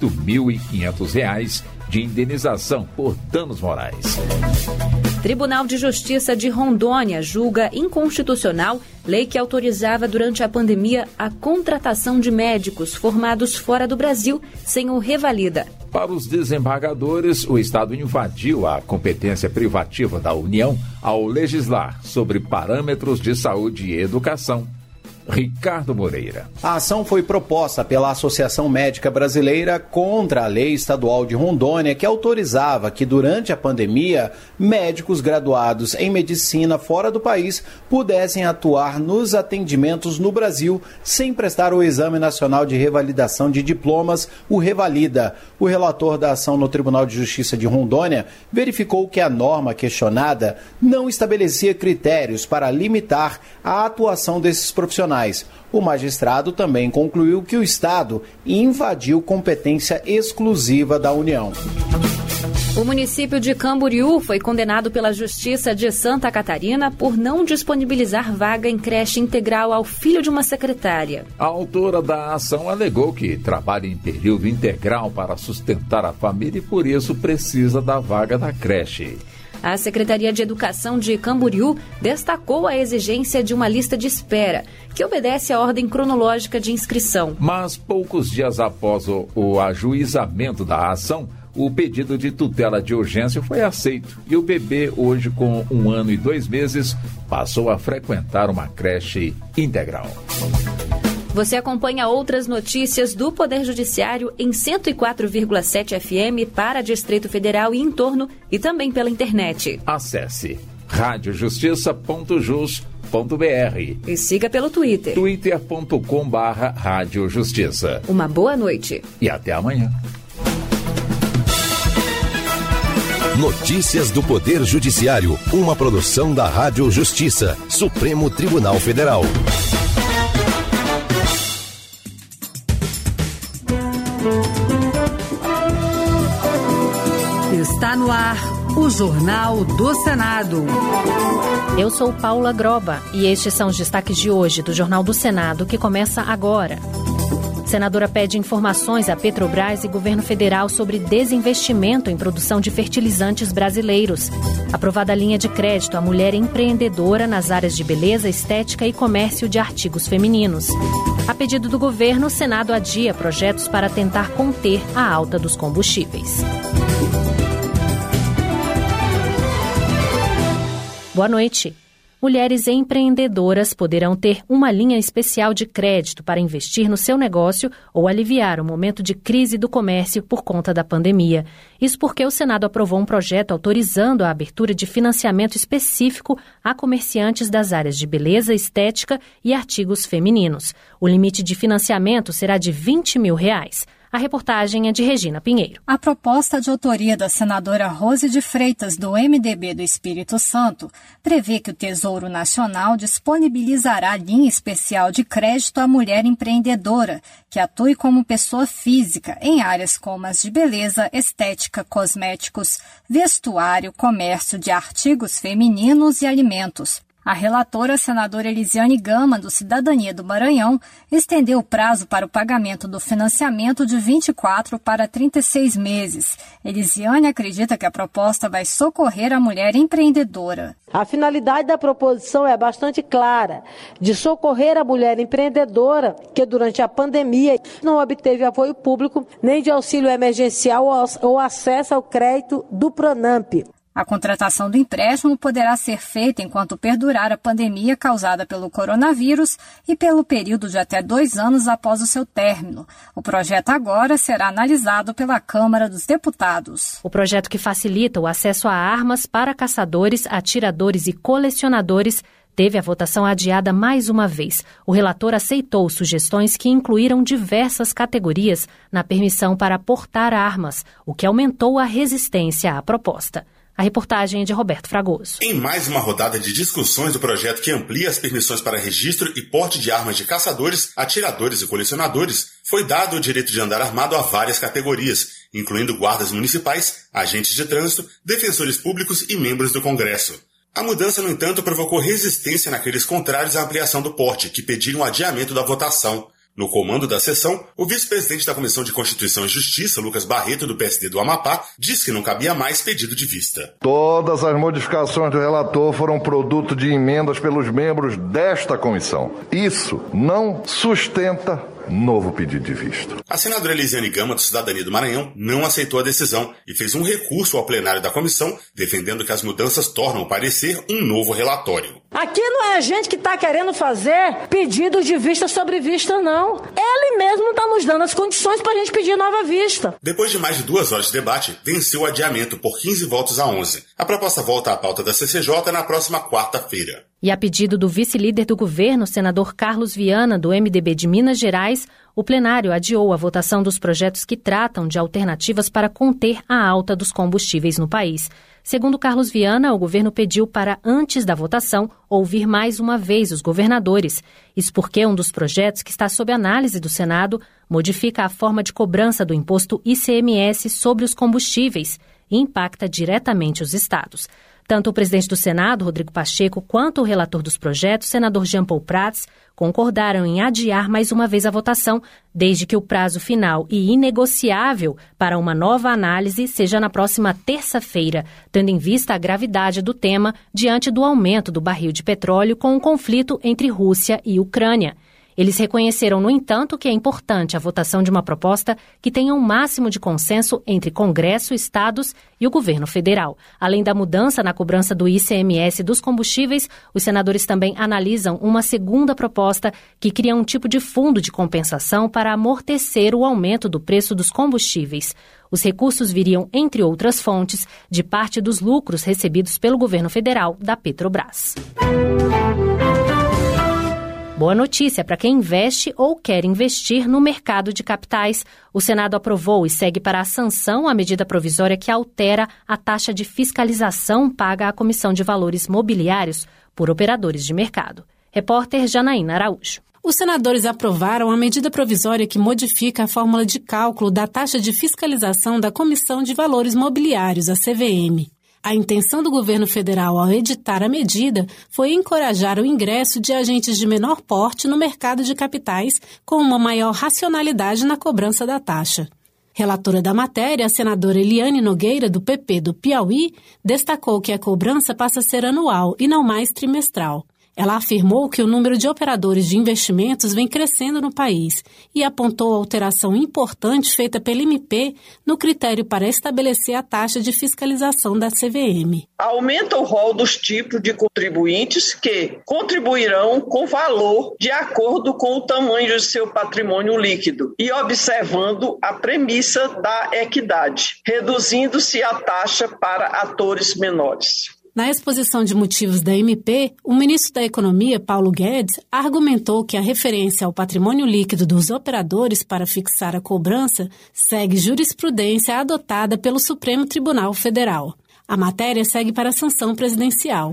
8.500 de indenização por danos morais. Tribunal de Justiça de Rondônia julga inconstitucional lei que autorizava durante a pandemia a contratação de médicos formados fora do Brasil sem o revalida. Para os desembargadores, o Estado invadiu a competência privativa da União ao legislar sobre parâmetros de saúde e educação. Ricardo Moreira. A ação foi proposta pela Associação Médica Brasileira contra a Lei Estadual de Rondônia, que autorizava que, durante a pandemia, médicos graduados em medicina fora do país pudessem atuar nos atendimentos no Brasil sem prestar o Exame Nacional de Revalidação de Diplomas, o Revalida. O relator da ação no Tribunal de Justiça de Rondônia verificou que a norma questionada não estabelecia critérios para limitar a atuação desses profissionais. O magistrado também concluiu que o Estado invadiu competência exclusiva da União. O município de Camboriú foi condenado pela Justiça de Santa Catarina por não disponibilizar vaga em creche integral ao filho de uma secretária. A autora da ação alegou que trabalha em período integral para sustentar a família e por isso precisa da vaga da creche. A Secretaria de Educação de Camboriú destacou a exigência de uma lista de espera, que obedece à ordem cronológica de inscrição. Mas poucos dias após o ajuizamento da ação, o pedido de tutela de urgência foi aceito e o bebê, hoje com 1 ano e 2 meses, passou a frequentar uma creche integral. Você acompanha outras notícias do Poder Judiciário em 104,7 FM para Distrito Federal e entorno e também pela internet. Acesse radiojustiça.jus.br e siga pelo Twitter. twitter.com/radiojustiça. Uma boa noite. E até amanhã. Notícias do Poder Judiciário, uma produção da Rádio Justiça, Supremo Tribunal Federal. Está no ar o Jornal do Senado. Eu sou Paula Groba e estes são os destaques de hoje do Jornal do Senado, que começa agora. Senadora pede informações à Petrobras e governo federal sobre desinvestimento em produção de fertilizantes brasileiros. Aprovada a linha de crédito à mulher empreendedora nas áreas de beleza, estética e comércio de artigos femininos. A pedido do governo, o Senado adia projetos para tentar conter a alta dos combustíveis. Boa noite. Mulheres empreendedoras poderão ter uma linha especial de crédito para investir no seu negócio ou aliviar o momento de crise do comércio por conta da pandemia. Isso porque o Senado aprovou um projeto autorizando a abertura de financiamento específico a comerciantes das áreas de beleza, estética e artigos femininos. O limite de financiamento será de R$20 mil. A reportagem é de Regina Pinheiro. A proposta de autoria da senadora Rose de Freitas, do MDB do Espírito Santo, prevê que o Tesouro Nacional disponibilizará linha especial de crédito à mulher empreendedora, que atue como pessoa física em áreas como as de beleza, estética, cosméticos, vestuário, comércio de artigos femininos e alimentos. A relatora, senadora Elisiane Gama, do Cidadania do Maranhão, estendeu o prazo para o pagamento do financiamento de 24 para 36 meses. Elisiane acredita que a proposta vai socorrer a mulher empreendedora. A finalidade da proposição é bastante clara, de socorrer a mulher empreendedora que durante a pandemia não obteve apoio público nem de auxílio emergencial ou acesso ao crédito do Pronamp. A contratação do empréstimo poderá ser feita enquanto perdurar a pandemia causada pelo coronavírus e pelo período de até 2 anos após o seu término. O projeto agora será analisado pela Câmara dos Deputados. O projeto que facilita o acesso a armas para caçadores, atiradores e colecionadores teve a votação adiada mais uma vez. O relator aceitou sugestões que incluíram diversas categorias na permissão para portar armas, o que aumentou a resistência à proposta. A reportagem é de Roberto Fragoso. Em mais uma rodada de discussões do projeto que amplia as permissões para registro e porte de armas de caçadores, atiradores e colecionadores, foi dado o direito de andar armado a várias categorias, incluindo guardas municipais, agentes de trânsito, defensores públicos e membros do Congresso. A mudança, no entanto, provocou resistência naqueles contrários à ampliação do porte, que pediram o adiamento da votação. No comando da sessão, o vice-presidente da Comissão de Constituição e Justiça, Lucas Barreto, do PSD do Amapá, disse que não cabia mais pedido de vista. Todas as modificações do relator foram produto de emendas pelos membros desta comissão. Isso não sustenta novo pedido de vista. A senadora Elisiane Gama, do Cidadania do Maranhão, não aceitou a decisão e fez um recurso ao plenário da comissão, defendendo que as mudanças tornam o parecer um novo relatório. Aqui não é a gente que está querendo fazer pedido de vista sobre vista, não. Ele mesmo está nos dando as condições para a gente pedir nova vista. Depois de mais de 2 horas de debate, venceu o adiamento por 15 votos a 11. A proposta volta à pauta da CCJ na próxima quarta-feira. E a pedido do vice-líder do governo, senador Carlos Viana, do MDB de Minas Gerais, o plenário adiou a votação dos projetos que tratam de alternativas para conter a alta dos combustíveis no país. Segundo Carlos Viana, o governo pediu para, antes da votação, ouvir mais uma vez os governadores. Isso porque um dos projetos que está sob análise do Senado modifica a forma de cobrança do imposto ICMS sobre os combustíveis. e impacta diretamente os estados. Tanto o presidente do Senado, Rodrigo Pacheco, quanto o relator dos projetos, senador Jean Paul Prats, concordaram em adiar mais uma vez a votação, desde que o prazo final e inegociável para uma nova análise seja na próxima terça-feira, tendo em vista a gravidade do tema diante do aumento do barril de petróleo com o conflito entre Rússia e Ucrânia. Eles reconheceram, no entanto, que é importante a votação de uma proposta que tenha um máximo de consenso entre Congresso, estados e o governo federal. Além da mudança na cobrança do ICMS dos combustíveis, os senadores também analisam uma segunda proposta que cria um tipo de fundo de compensação para amortecer o aumento do preço dos combustíveis. Os recursos viriam, entre outras fontes, de parte dos lucros recebidos pelo governo federal da Petrobras. Boa notícia para quem investe ou quer investir no mercado de capitais. O Senado aprovou e segue para a sanção a medida provisória que altera a taxa de fiscalização paga à Comissão de Valores Mobiliários por operadores de mercado. Repórter Janaína Araújo. Os senadores aprovaram a medida provisória que modifica a fórmula de cálculo da taxa de fiscalização da Comissão de Valores Mobiliários, a CVM. A intenção do governo federal ao editar a medida foi encorajar o ingresso de agentes de menor porte no mercado de capitais com uma maior racionalidade na cobrança da taxa. Relatora da matéria, a senadora Eliane Nogueira, do PP do Piauí, destacou que a cobrança passa a ser anual e não mais trimestral. Ela afirmou que o número de operadores de investimentos vem crescendo no país e apontou a alteração importante feita pela MP no critério para estabelecer a taxa de fiscalização da CVM. Aumenta o rol dos tipos de contribuintes que contribuirão com valor de acordo com o tamanho de seu patrimônio líquido e observando a premissa da equidade, reduzindo-se a taxa para atores menores. Na exposição de motivos da MP, o ministro da Economia, Paulo Guedes, argumentou que a referência ao patrimônio líquido dos operadores para fixar a cobrança segue jurisprudência adotada pelo Supremo Tribunal Federal. A matéria segue para a sanção presidencial.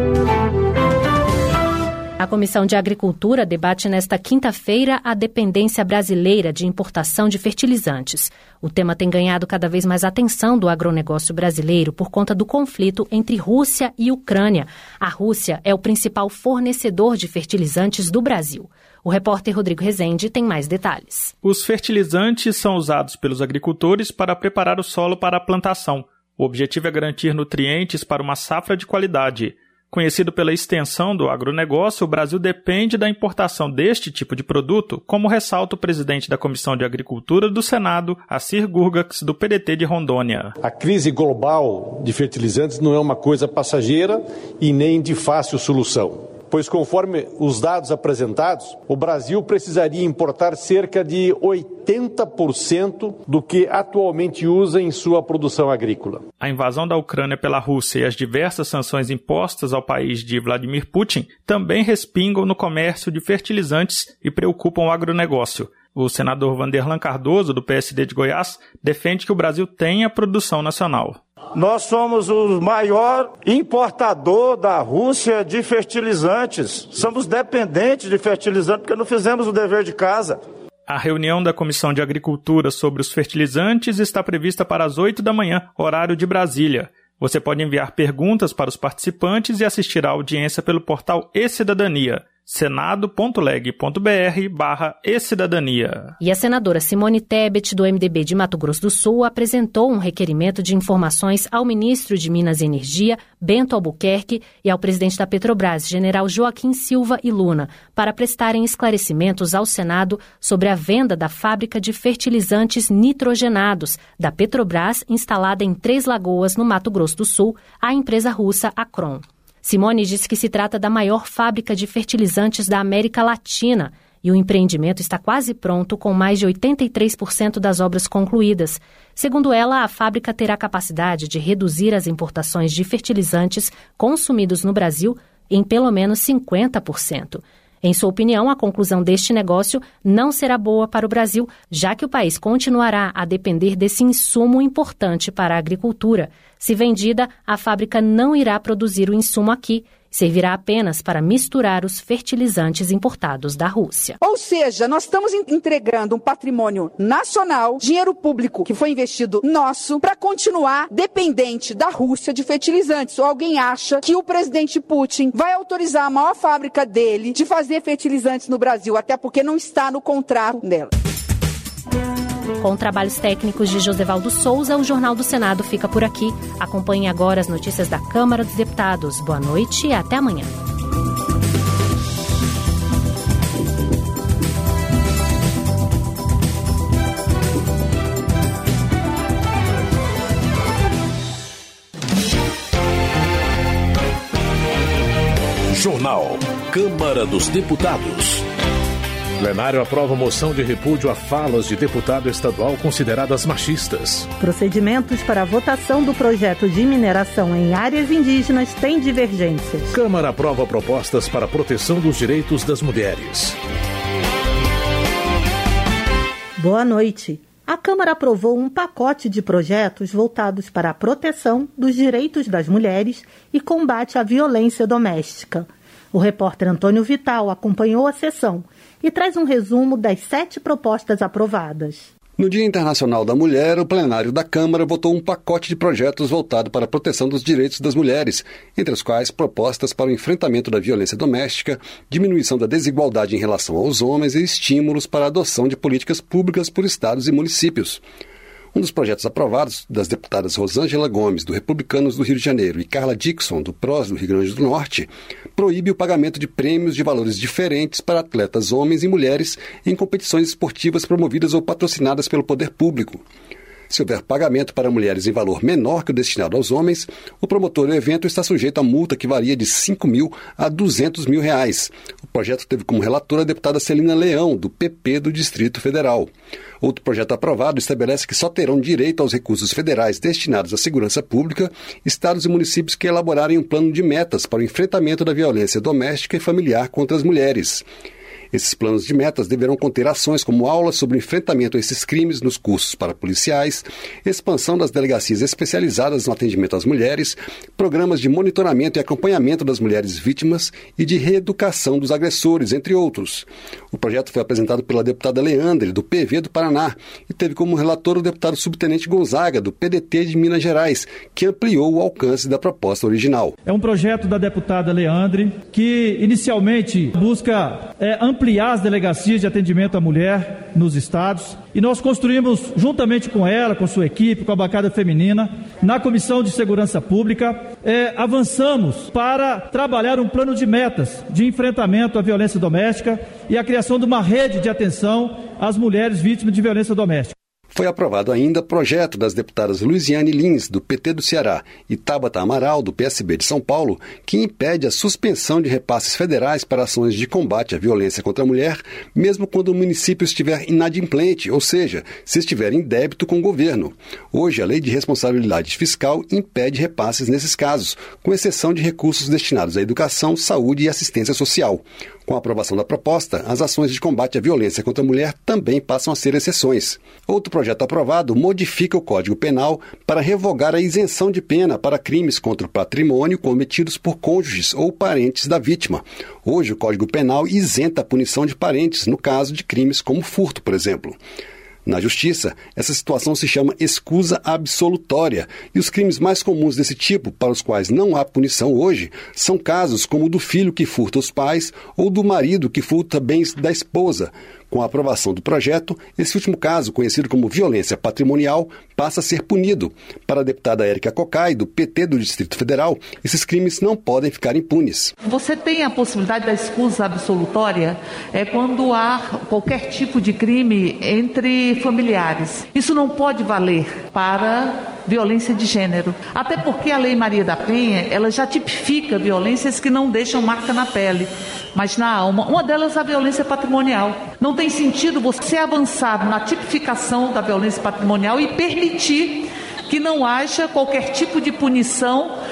A Comissão de Agricultura debate nesta quinta-feira a dependência brasileira de importação de fertilizantes. O tema tem ganhado cada vez mais atenção do agronegócio brasileiro por conta do conflito entre Rússia e Ucrânia. A Rússia é o principal fornecedor de fertilizantes do Brasil. O repórter Rodrigo Rezende tem mais detalhes. Os fertilizantes são usados pelos agricultores para preparar o solo para a plantação. O objetivo é garantir nutrientes para uma safra de qualidade. Conhecido pela extensão do agronegócio, o Brasil depende da importação deste tipo de produto, como ressalta o presidente da Comissão de Agricultura do Senado, Assir Gurgax, do PDT de Rondônia. A crise global de fertilizantes não é uma coisa passageira e nem de fácil solução. Pois, conforme os dados apresentados, o Brasil precisaria importar cerca de 80% do que atualmente usa em sua produção agrícola. A invasão da Ucrânia pela Rússia e as diversas sanções impostas ao país de Vladimir Putin também respingam no comércio de fertilizantes e preocupam o agronegócio. O senador Vanderlan Cardoso, do PSD de Goiás, defende que o Brasil tenha produção nacional. Nós somos o maior importador da Rússia de fertilizantes. Somos dependentes de fertilizantes porque não fizemos o dever de casa. A reunião da Comissão de Agricultura sobre os fertilizantes está prevista para as 8 da manhã, horário de Brasília. Você pode enviar perguntas para os participantes e assistir à audiência pelo portal E-Cidadania. senado.leg.br/e-cidadania. E a senadora Simone Tebet, do MDB de Mato Grosso do Sul, apresentou um requerimento de informações ao ministro de Minas e Energia, Bento Albuquerque, e ao presidente da Petrobras, general Joaquim Silva e Luna, para prestarem esclarecimentos ao Senado sobre a venda da fábrica de fertilizantes nitrogenados da Petrobras, instalada em Três Lagoas, no Mato Grosso do Sul, à empresa russa Acron. Simone disse que se trata da maior fábrica de fertilizantes da América Latina e o empreendimento está quase pronto, com mais de 83% das obras concluídas. Segundo ela, a fábrica terá capacidade de reduzir as importações de fertilizantes consumidos no Brasil em pelo menos 50%. Em sua opinião, a conclusão deste negócio não será boa para o Brasil, já que o país continuará a depender desse insumo importante para a agricultura. Se vendida, a fábrica não irá produzir o insumo aqui Servirá apenas para misturar os fertilizantes importados da Rússia. Ou seja, nós estamos entregando um patrimônio nacional, dinheiro público que foi investido nosso, para continuar dependente da Rússia de fertilizantes. Ou alguém acha que o presidente Putin vai autorizar a maior fábrica dele de fazer fertilizantes no Brasil, até porque não está no contrato dela. Com trabalhos técnicos de Josevaldo Souza, o Jornal do Senado fica por aqui. Acompanhe agora as notícias da Câmara dos Deputados. Boa noite e até amanhã. Jornal Câmara dos Deputados. Plenário aprova moção de repúdio a falas de deputado estadual consideradas machistas. Procedimentos para a votação do projeto de mineração em áreas indígenas têm divergências. Câmara aprova propostas para a proteção dos direitos das mulheres. Boa noite. A Câmara aprovou um pacote de projetos voltados para a proteção dos direitos das mulheres e combate à violência doméstica. O repórter Antônio Vital acompanhou a sessão e traz um resumo das 7 propostas aprovadas. No Dia Internacional da Mulher, o plenário da Câmara votou um pacote de projetos voltado para a proteção dos direitos das mulheres, entre os quais propostas para o enfrentamento da violência doméstica, diminuição da desigualdade em relação aos homens e estímulos para a adoção de políticas públicas por estados e municípios. Um dos projetos aprovados, das deputadas Rosângela Gomes, do Republicanos do Rio de Janeiro, e Carla Dixon, do PROS do Rio Grande do Norte, proíbe o pagamento de prêmios de valores diferentes para atletas homens e mulheres em competições esportivas promovidas ou patrocinadas pelo poder público. Se houver pagamento para mulheres em valor menor que o destinado aos homens, o promotor do evento está sujeito a multa que varia de R$5 mil a R$200 mil. O projeto teve como relatora a deputada Celina Leão, do PP do Distrito Federal. Outro projeto aprovado estabelece que só terão direito aos recursos federais destinados à segurança pública estados e municípios que elaborarem um plano de metas para o enfrentamento da violência doméstica e familiar contra as mulheres. Esses planos de metas deverão conter ações como aulas sobre o enfrentamento a esses crimes nos cursos para policiais, expansão das delegacias especializadas no atendimento às mulheres, programas de monitoramento e acompanhamento das mulheres vítimas e de reeducação dos agressores, entre outros. O projeto foi apresentado pela deputada Leandre, do PV do Paraná, e teve como relator o deputado subtenente Gonzaga, do PDT de Minas Gerais, que ampliou o alcance da proposta original. É um projeto da deputada Leandre que inicialmente busca ampliar as delegacias de atendimento à mulher nos estados, e nós construímos, juntamente com ela, com sua equipe, com a bancada feminina, na Comissão de Segurança Pública, avançamos para trabalhar um plano de metas de enfrentamento à violência doméstica e a criação de uma rede de atenção às mulheres vítimas de violência doméstica. Foi aprovado ainda projeto das deputadas Luiziane Lins, do PT do Ceará, e Tabata Amaral, do PSB de São Paulo, que impede a suspensão de repasses federais para ações de combate à violência contra a mulher, mesmo quando o município estiver inadimplente, ou seja, se estiver em débito com o governo. Hoje, a Lei de Responsabilidade Fiscal impede repasses nesses casos, com exceção de recursos destinados à educação, saúde e assistência social. Com a aprovação da proposta, as ações de combate à violência contra a mulher também passam a ser exceções. Outro projeto aprovado modifica o Código Penal para revogar a isenção de pena para crimes contra o patrimônio cometidos por cônjuges ou parentes da vítima. Hoje, o Código Penal isenta a punição de parentes no caso de crimes como furto, por exemplo. Na Justiça, essa situação se chama escusa absolutória, e os crimes mais comuns desse tipo, para os quais não há punição hoje, são casos como o do filho que furta os pais ou do marido que furta bens da esposa. Com a aprovação do projeto, esse último caso, conhecido como violência patrimonial, passa a ser punido. Para a deputada Érica Cocai, do PT do Distrito Federal, esses crimes não podem ficar impunes. Você tem a possibilidade da escusa absolutória quando há qualquer tipo de crime entre familiares. Isso não pode valer para violência de gênero. Até porque a Lei Maria da Penha, ela já tipifica violências que não deixam marca na pele, mas na alma. Uma delas é a violência patrimonial. Não tem sentido você avançar na tipificação da violência patrimonial e permitir que não haja qualquer tipo de punição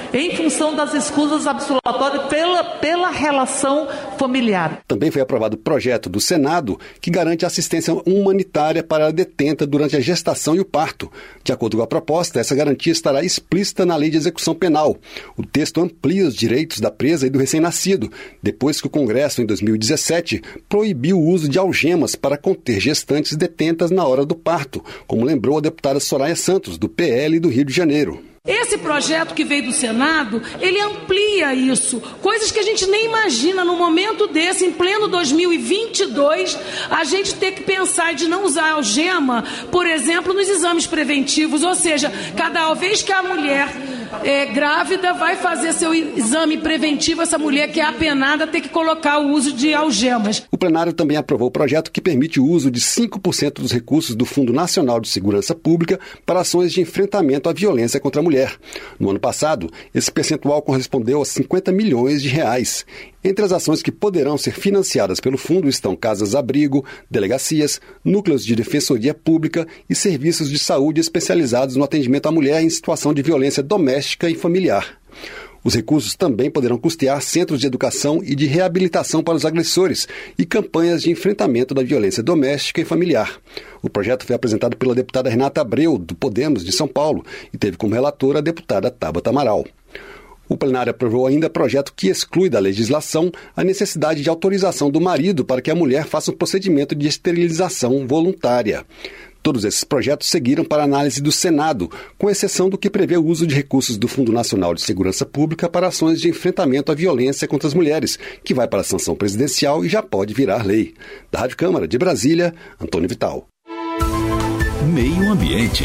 em função das escusas absolutórias pela relação familiar. Também foi aprovado o projeto do Senado que garante assistência humanitária para a detenta durante a gestação e o parto. De acordo com a proposta, essa garantia estará explícita na Lei de Execução Penal. O texto amplia os direitos da presa e do recém-nascido, depois que o Congresso, em 2017, proibiu o uso de algemas para conter gestantes detentas na hora do parto, como lembrou a deputada Soraya Santos, do PL do Rio de Janeiro. Esse projeto que veio do Senado, ele amplia isso. Coisas que a gente nem imagina no momento desse, em pleno 2022, a gente ter que pensar de não usar algema, por exemplo, nos exames preventivos. Ou seja, cada vez que a mulher grávida vai fazer seu exame preventivo, essa mulher que é apenada tem que colocar o uso de algemas. O plenário também aprovou o projeto que permite o uso de 5% dos recursos do Fundo Nacional de Segurança Pública para ações de enfrentamento à violência contra a mulher. No ano passado, esse percentual correspondeu a 50 milhões de reais. Entre as ações que poderão ser financiadas pelo fundo estão casas-abrigo, delegacias, núcleos de defensoria pública e serviços de saúde especializados no atendimento à mulher em situação de violência doméstica e familiar. Os recursos também poderão custear centros de educação e de reabilitação para os agressores e campanhas de enfrentamento da violência doméstica e familiar. O projeto foi apresentado pela deputada Renata Abreu, do Podemos de São Paulo, e teve como relatora a deputada Tabata Amaral. O plenário aprovou ainda projeto que exclui da legislação a necessidade de autorização do marido para que a mulher faça um procedimento de esterilização voluntária. Todos esses projetos seguiram para análise do Senado, com exceção do que prevê o uso de recursos do Fundo Nacional de Segurança Pública para ações de enfrentamento à violência contra as mulheres, que vai para a sanção presidencial e já pode virar lei. Da Rádio Câmara de Brasília, Antônio Vital. Meio Ambiente.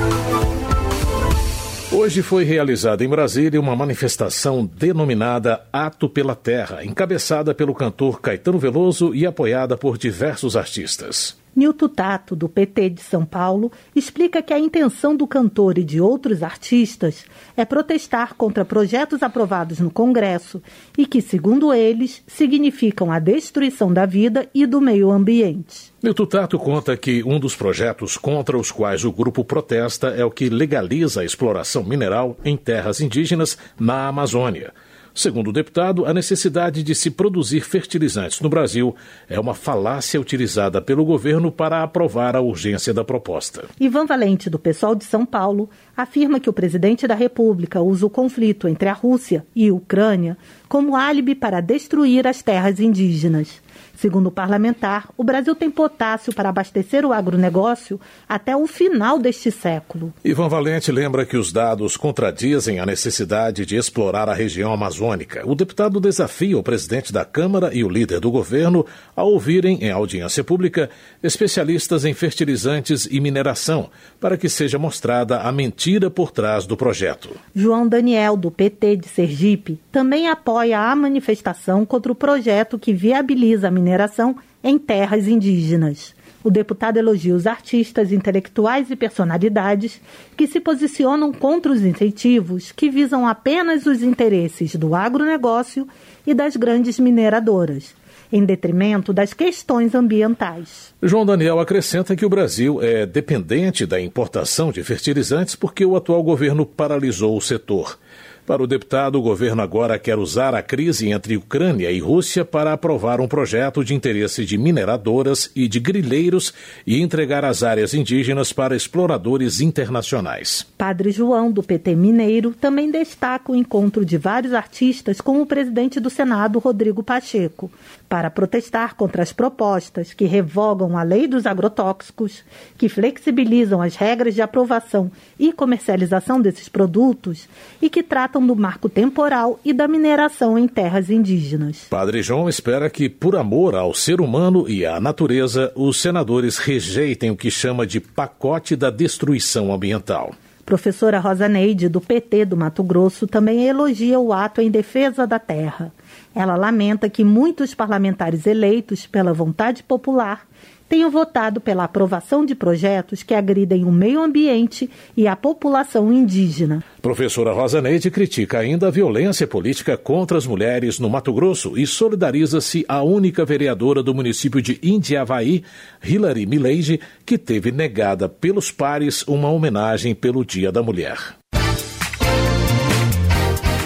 Hoje foi realizada em Brasília uma manifestação denominada Ato pela Terra, encabeçada pelo cantor Caetano Veloso e apoiada por diversos artistas. Nilton Tato, do PT de São Paulo, explica que a intenção do cantor e de outros artistas é protestar contra projetos aprovados no Congresso e que, segundo eles, significam a destruição da vida e do meio ambiente. Nilton Tato conta que um dos projetos contra os quais o grupo protesta é o que legaliza a exploração mineral em terras indígenas na Amazônia. Segundo o deputado, a necessidade de se produzir fertilizantes no Brasil é uma falácia utilizada pelo governo para aprovar a urgência da proposta. Ivan Valente, do PSOL de São Paulo, afirma que o presidente da República usa o conflito entre a Rússia e a Ucrânia como álibi para destruir as terras indígenas. Segundo o parlamentar, o Brasil tem potássio para abastecer o agronegócio até o final deste século. Ivan Valente lembra que os dados contradizem a necessidade de explorar a região amazônica. O deputado desafia o presidente da Câmara e o líder do governo a ouvirem, em audiência pública, especialistas em fertilizantes e mineração, para que seja mostrada a mentira por trás do projeto. João Daniel, do PT de Sergipe, também apoia a manifestação contra o projeto que viabiliza a mineração em terras indígenas. O deputado elogia os artistas, intelectuais e personalidades que se posicionam contra os incentivos que visam apenas os interesses do agronegócio e das grandes mineradoras, em detrimento das questões ambientais. João Daniel acrescenta que o Brasil é dependente da importação de fertilizantes porque o atual governo paralisou o setor. Para o deputado, o governo agora quer usar a crise entre Ucrânia e Rússia para aprovar um projeto de interesse de mineradoras e de grileiros e entregar as áreas indígenas para exploradores internacionais. Padre João, do PT Mineiro, também destaca o encontro de vários artistas com o presidente do Senado, Rodrigo Pacheco, para protestar contra as propostas que revogam a lei dos agrotóxicos, que flexibilizam as regras de aprovação e comercialização desses produtos e que tratam do marco temporal e da mineração em terras indígenas. Padre João espera que, por amor ao ser humano e à natureza, os senadores rejeitem o que chama de pacote da destruição ambiental. Professora Rosa Neide, do PT do Mato Grosso, também elogia o ato em defesa da terra. Ela lamenta que muitos parlamentares eleitos pela vontade popular tenham votado pela aprovação de projetos que agridem o meio ambiente e a população indígena. Professora Rosa Neide critica ainda a violência política contra as mulheres no Mato Grosso e solidariza-se à única vereadora do município de Indiavaí, Hilary Mileide, que teve negada pelos pares uma homenagem pelo Dia da Mulher.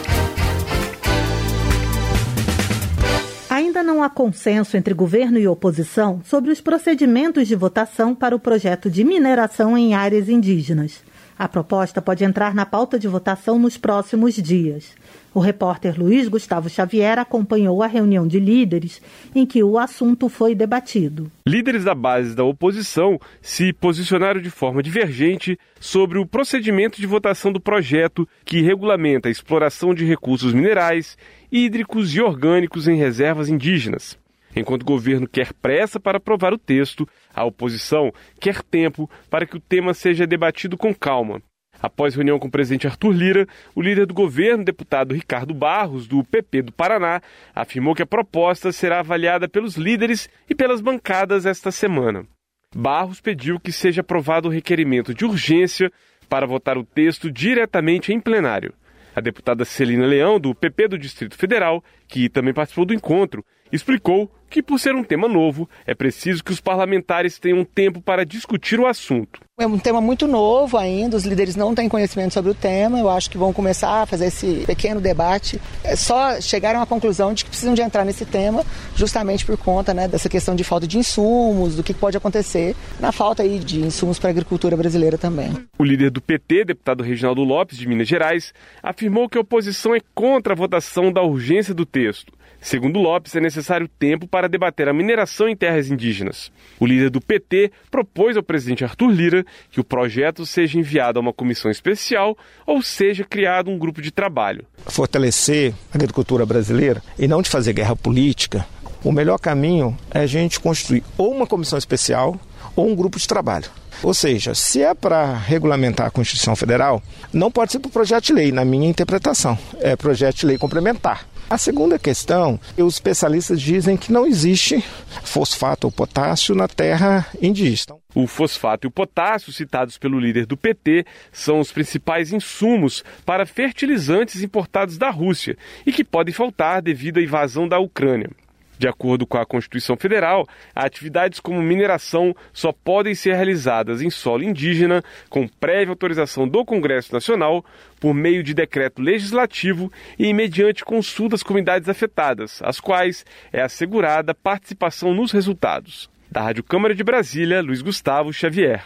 há consenso entre governo e oposição sobre os procedimentos de votação para o projeto de mineração em áreas indígenas. A proposta pode entrar na pauta de votação nos próximos dias. O repórter Luiz Gustavo Xavier acompanhou a reunião de líderes em que o assunto foi debatido. Líderes da base da oposição se posicionaram de forma divergente sobre o procedimento de votação do projeto que regulamenta a exploração de recursos minerais, hídricos e orgânicos em reservas indígenas. Enquanto o governo quer pressa para aprovar o texto, a oposição quer tempo para que o tema seja debatido com calma. Após reunião com o presidente Arthur Lira, o líder do governo, deputado Ricardo Barros, do PP do Paraná, afirmou que a proposta será avaliada pelos líderes e pelas bancadas esta semana. Barros pediu que seja aprovado o requerimento de urgência para votar o texto diretamente em plenário. A deputada Celina Leão, do PP do Distrito Federal, que também participou do encontro, explicou que, por ser um tema novo, é preciso que os parlamentares tenham tempo para discutir o assunto. É um tema muito novo ainda, os líderes não têm conhecimento sobre o tema, eu acho que vão começar a fazer esse pequeno debate. Só chegaram à conclusão de que precisam de entrar nesse tema justamente por conta, dessa questão de falta de insumos, do que pode acontecer na falta aí de insumos para a agricultura brasileira também. O líder do PT, deputado Reginaldo Lopes, de Minas Gerais, afirmou que a oposição é contra a votação da urgência do texto. Segundo Lopes, é necessário tempo para debater a mineração em terras indígenas. O líder do PT propôs ao presidente Arthur Lira que o projeto seja enviado a uma comissão especial ou seja criado um grupo de trabalho. Fortalecer a agricultura brasileira e não de fazer guerra política, o melhor caminho é a gente construir ou uma comissão especial ou um grupo de trabalho. Ou seja, se é para regulamentar a Constituição Federal, não pode ser por projeto de lei, na minha interpretação. É projeto de lei complementar. A segunda questão, os especialistas dizem que não existe fosfato ou potássio na terra indígena. O fosfato e o potássio, citados pelo líder do PT, são os principais insumos para fertilizantes importados da Rússia e que podem faltar devido à invasão da Ucrânia. De acordo com a Constituição Federal, atividades como mineração só podem ser realizadas em solo indígena, com prévia autorização do Congresso Nacional, por meio de decreto legislativo e mediante consulta às comunidades afetadas, às quais é assegurada participação nos resultados. Da Rádio Câmara de Brasília, Luiz Gustavo Xavier.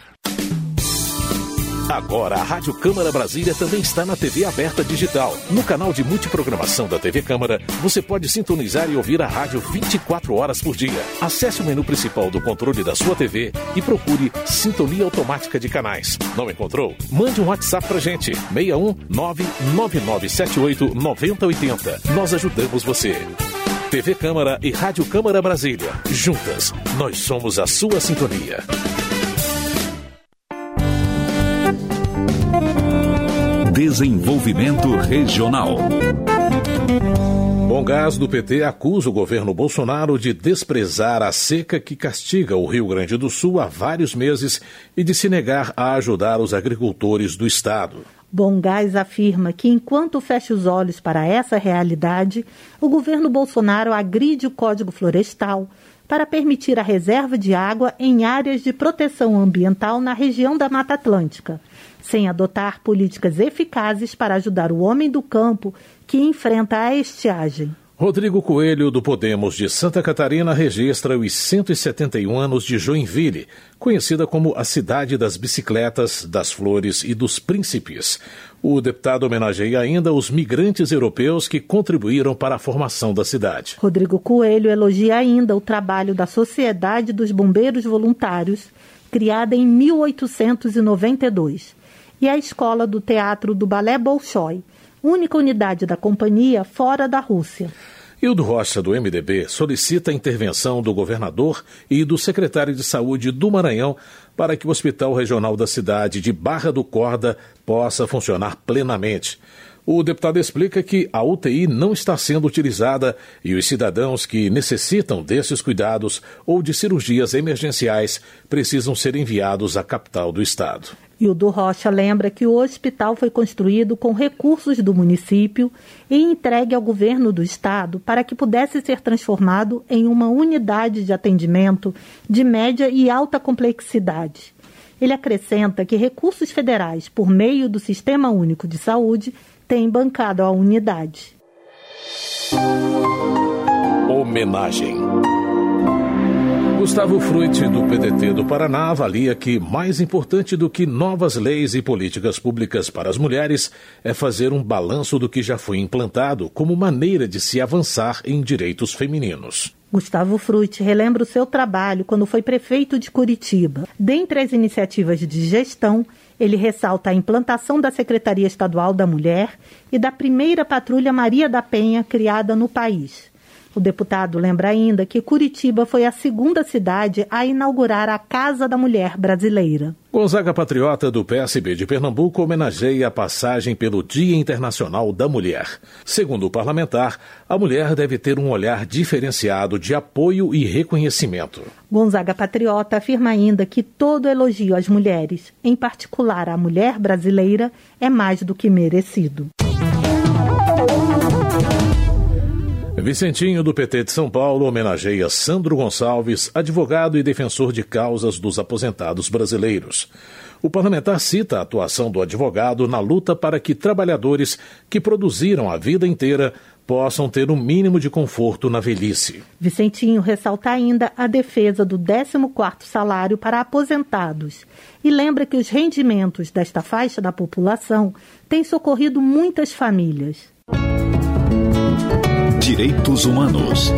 Agora, a Rádio Câmara Brasília também está na TV aberta digital. No canal de multiprogramação da TV Câmara, você pode sintonizar e ouvir a rádio 24 horas por dia. Acesse o menu principal do controle da sua TV e procure Sintonia Automática de Canais. Não encontrou? Mande um WhatsApp pra gente, 61 99978 9080. Nós ajudamos você. TV Câmara e Rádio Câmara Brasília. Juntas, nós somos a sua sintonia. Desenvolvimento Regional. Bongás do PT acusa o governo Bolsonaro de desprezar a seca que castiga o Rio Grande do Sul há vários meses e de se negar a ajudar os agricultores do estado. Bongás afirma que, enquanto fecha os olhos para essa realidade, o governo Bolsonaro agride o Código Florestal para permitir a reserva de água em áreas de proteção ambiental na região da Mata Atlântica, sem adotar políticas eficazes para ajudar o homem do campo que enfrenta a estiagem. Rodrigo Coelho, do Podemos de Santa Catarina, registra os 171 anos de Joinville, conhecida como a cidade das bicicletas, das flores e dos príncipes. O deputado homenageia ainda os migrantes europeus que contribuíram para a formação da cidade. Rodrigo Coelho elogia ainda o trabalho da Sociedade dos Bombeiros Voluntários, criada em 1892, e a Escola do Teatro do Balé Bolshoi, única unidade da companhia fora da Rússia. Hildo Rocha, do MDB, solicita a intervenção do governador e do secretário de Saúde do Maranhão para que o Hospital Regional da cidade de Barra do Corda possa funcionar plenamente. O deputado explica que a UTI não está sendo utilizada e os cidadãos que necessitam desses cuidados ou de cirurgias emergenciais precisam ser enviados à capital do estado. Hildo Rocha lembra que o hospital foi construído com recursos do município e entregue ao governo do estado para que pudesse ser transformado em uma unidade de atendimento de média e alta complexidade. Ele acrescenta que recursos federais, por meio do Sistema Único de Saúde, têm bancado a unidade. O Homenagem. Gustavo Fruit, do PDT do Paraná, avalia que mais importante do que novas leis e políticas públicas para as mulheres é fazer um balanço do que já foi implantado como maneira de se avançar em direitos femininos. Gustavo Fruit relembra o seu trabalho quando foi prefeito de Curitiba. Dentre as iniciativas de gestão, ele ressalta a implantação da Secretaria Estadual da Mulher e da primeira Patrulha Maria da Penha criada no país. O deputado lembra ainda que Curitiba foi a segunda cidade a inaugurar a Casa da Mulher Brasileira. Gonzaga Patriota, do PSB de Pernambuco, homenageia a passagem pelo Dia Internacional da Mulher. Segundo o parlamentar, a mulher deve ter um olhar diferenciado de apoio e reconhecimento. Gonzaga Patriota afirma ainda que todo elogio às mulheres, em particular à mulher brasileira, é mais do que merecido. Vicentinho, do PT de São Paulo, homenageia Sandro Gonçalves, advogado e defensor de causas dos aposentados brasileiros. O parlamentar cita a atuação do advogado na luta para que trabalhadores que produziram a vida inteira possam ter um mínimo de conforto na velhice. Vicentinho ressalta ainda a defesa do 14º salário para aposentados e lembra que os rendimentos desta faixa da população têm socorrido muitas famílias. Direitos Humanos.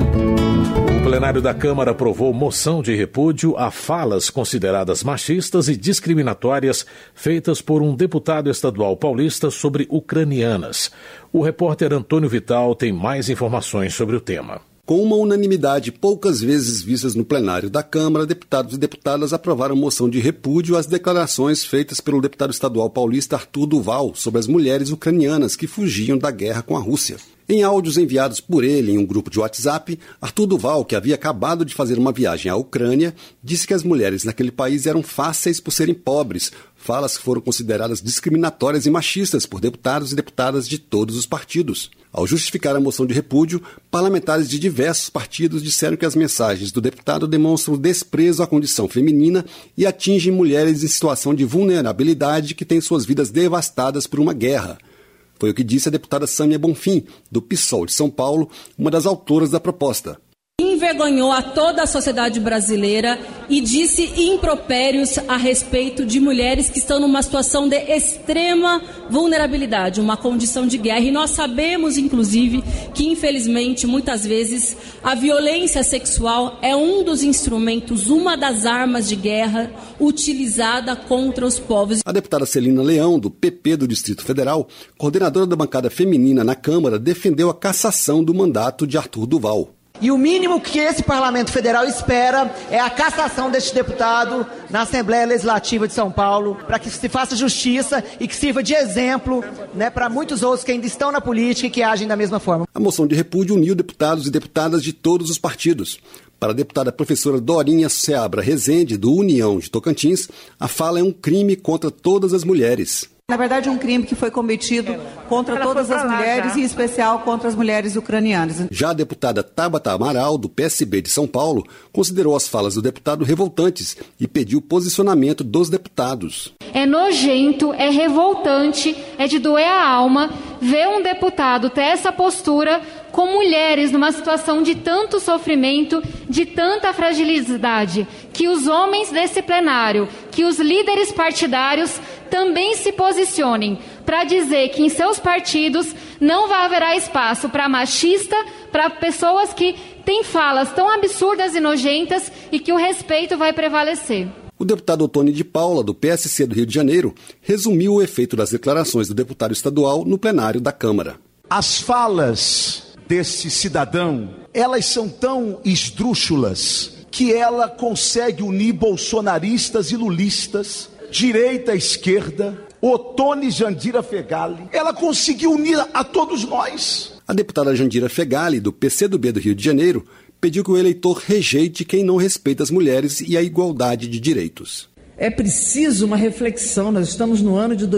O plenário da Câmara aprovou moção de repúdio a falas consideradas machistas e discriminatórias feitas por um deputado estadual paulista sobre ucranianas. O repórter Antônio Vital tem mais informações sobre o tema. Com uma unanimidade poucas vezes vistas no plenário da Câmara, deputados e deputadas aprovaram moção de repúdio às declarações feitas pelo deputado estadual paulista Arthur Duval sobre as mulheres ucranianas que fugiam da guerra com a Rússia. Em áudios enviados por ele em um grupo de WhatsApp, Arthur Duval, que havia acabado de fazer uma viagem à Ucrânia, disse que as mulheres naquele país eram fáceis por serem pobres, falas que foram consideradas discriminatórias e machistas por deputados e deputadas de todos os partidos. Ao justificar a moção de repúdio, parlamentares de diversos partidos disseram que as mensagens do deputado demonstram desprezo à condição feminina e atingem mulheres em situação de vulnerabilidade que têm suas vidas devastadas por uma guerra. Foi o que disse a deputada Sâmia Bonfim, do PSOL de São Paulo, uma das autoras da proposta. Envergonhou a toda a sociedade brasileira e disse impropérios a respeito de mulheres que estão numa situação de extrema vulnerabilidade, uma condição de guerra. E nós sabemos, inclusive, que infelizmente, muitas vezes, a violência sexual é um dos instrumentos, uma das armas de guerra utilizada contra os povos. A deputada Celina Leão, do PP do Distrito Federal, coordenadora da bancada feminina na Câmara, defendeu a cassação do mandato de Arthur Duval. E o mínimo que esse Parlamento Federal espera é a cassação deste deputado na Assembleia Legislativa de São Paulo, para que se faça justiça e que sirva de exemplo, para muitos outros que ainda estão na política e que agem da mesma forma. A moção de repúdio uniu deputados e deputadas de todos os partidos. Para a deputada professora Dorinha Seabra Rezende, do União de Tocantins, a fala é um crime contra todas as mulheres. Na verdade, um crime que foi cometido contra todas as mulheres, e em especial contra as mulheres ucranianas. Já a deputada Tabata Amaral, do PSB de São Paulo, considerou as falas do deputado revoltantes e pediu posicionamento dos deputados. É nojento, é revoltante, é de doer a alma ver um deputado ter essa postura com mulheres numa situação de tanto sofrimento, de tanta fragilidade, que os homens desse plenário, que os líderes partidários também se posicionem para dizer que em seus partidos não haverá espaço para machista, para pessoas que têm falas tão absurdas e nojentas e que o respeito vai prevalecer. O deputado Otônio de Paula, do PSC do Rio de Janeiro, resumiu o efeito das declarações do deputado estadual no plenário da Câmara. As falas desse cidadão, elas são tão esdrúxulas que ela consegue unir bolsonaristas e lulistas, direita e esquerda, Ottoni e Jandira Fegali. Ela conseguiu unir a todos nós. A deputada Jandira Fegali, do PCdoB do Rio de Janeiro, pediu que o eleitor rejeite quem não respeita as mulheres e a igualdade de direitos. É preciso uma reflexão. Nós estamos no ano de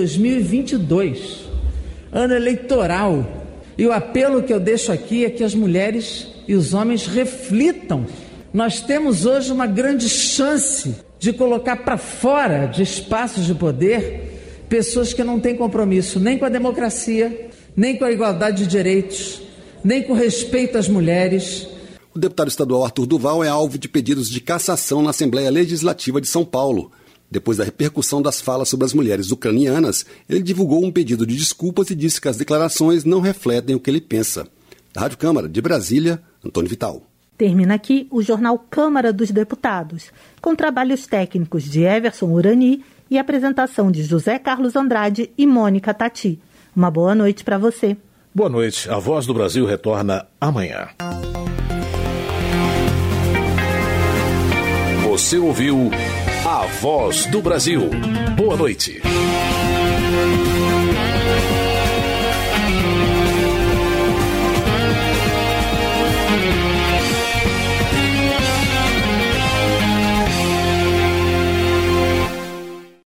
2022, ano eleitoral. E o apelo que eu deixo aqui é que as mulheres e os homens reflitam. Nós temos hoje uma grande chance de colocar para fora de espaços de poder pessoas que não têm compromisso nem com a democracia, nem com a igualdade de direitos, nem com respeito às mulheres. O deputado estadual Arthur Duval é alvo de pedidos de cassação na Assembleia Legislativa de São Paulo. Depois da repercussão das falas sobre as mulheres ucranianas, ele divulgou um pedido de desculpas e disse que as declarações não refletem o que ele pensa. Da Rádio Câmara de Brasília, Antônio Vital. Termina aqui o jornal Câmara dos Deputados, com trabalhos técnicos de Everson Urani e apresentação de José Carlos Andrade e Mônica Tati. Uma boa noite para você. Boa noite. A Voz do Brasil retorna amanhã. Você ouviu A Voz do Brasil. Boa noite.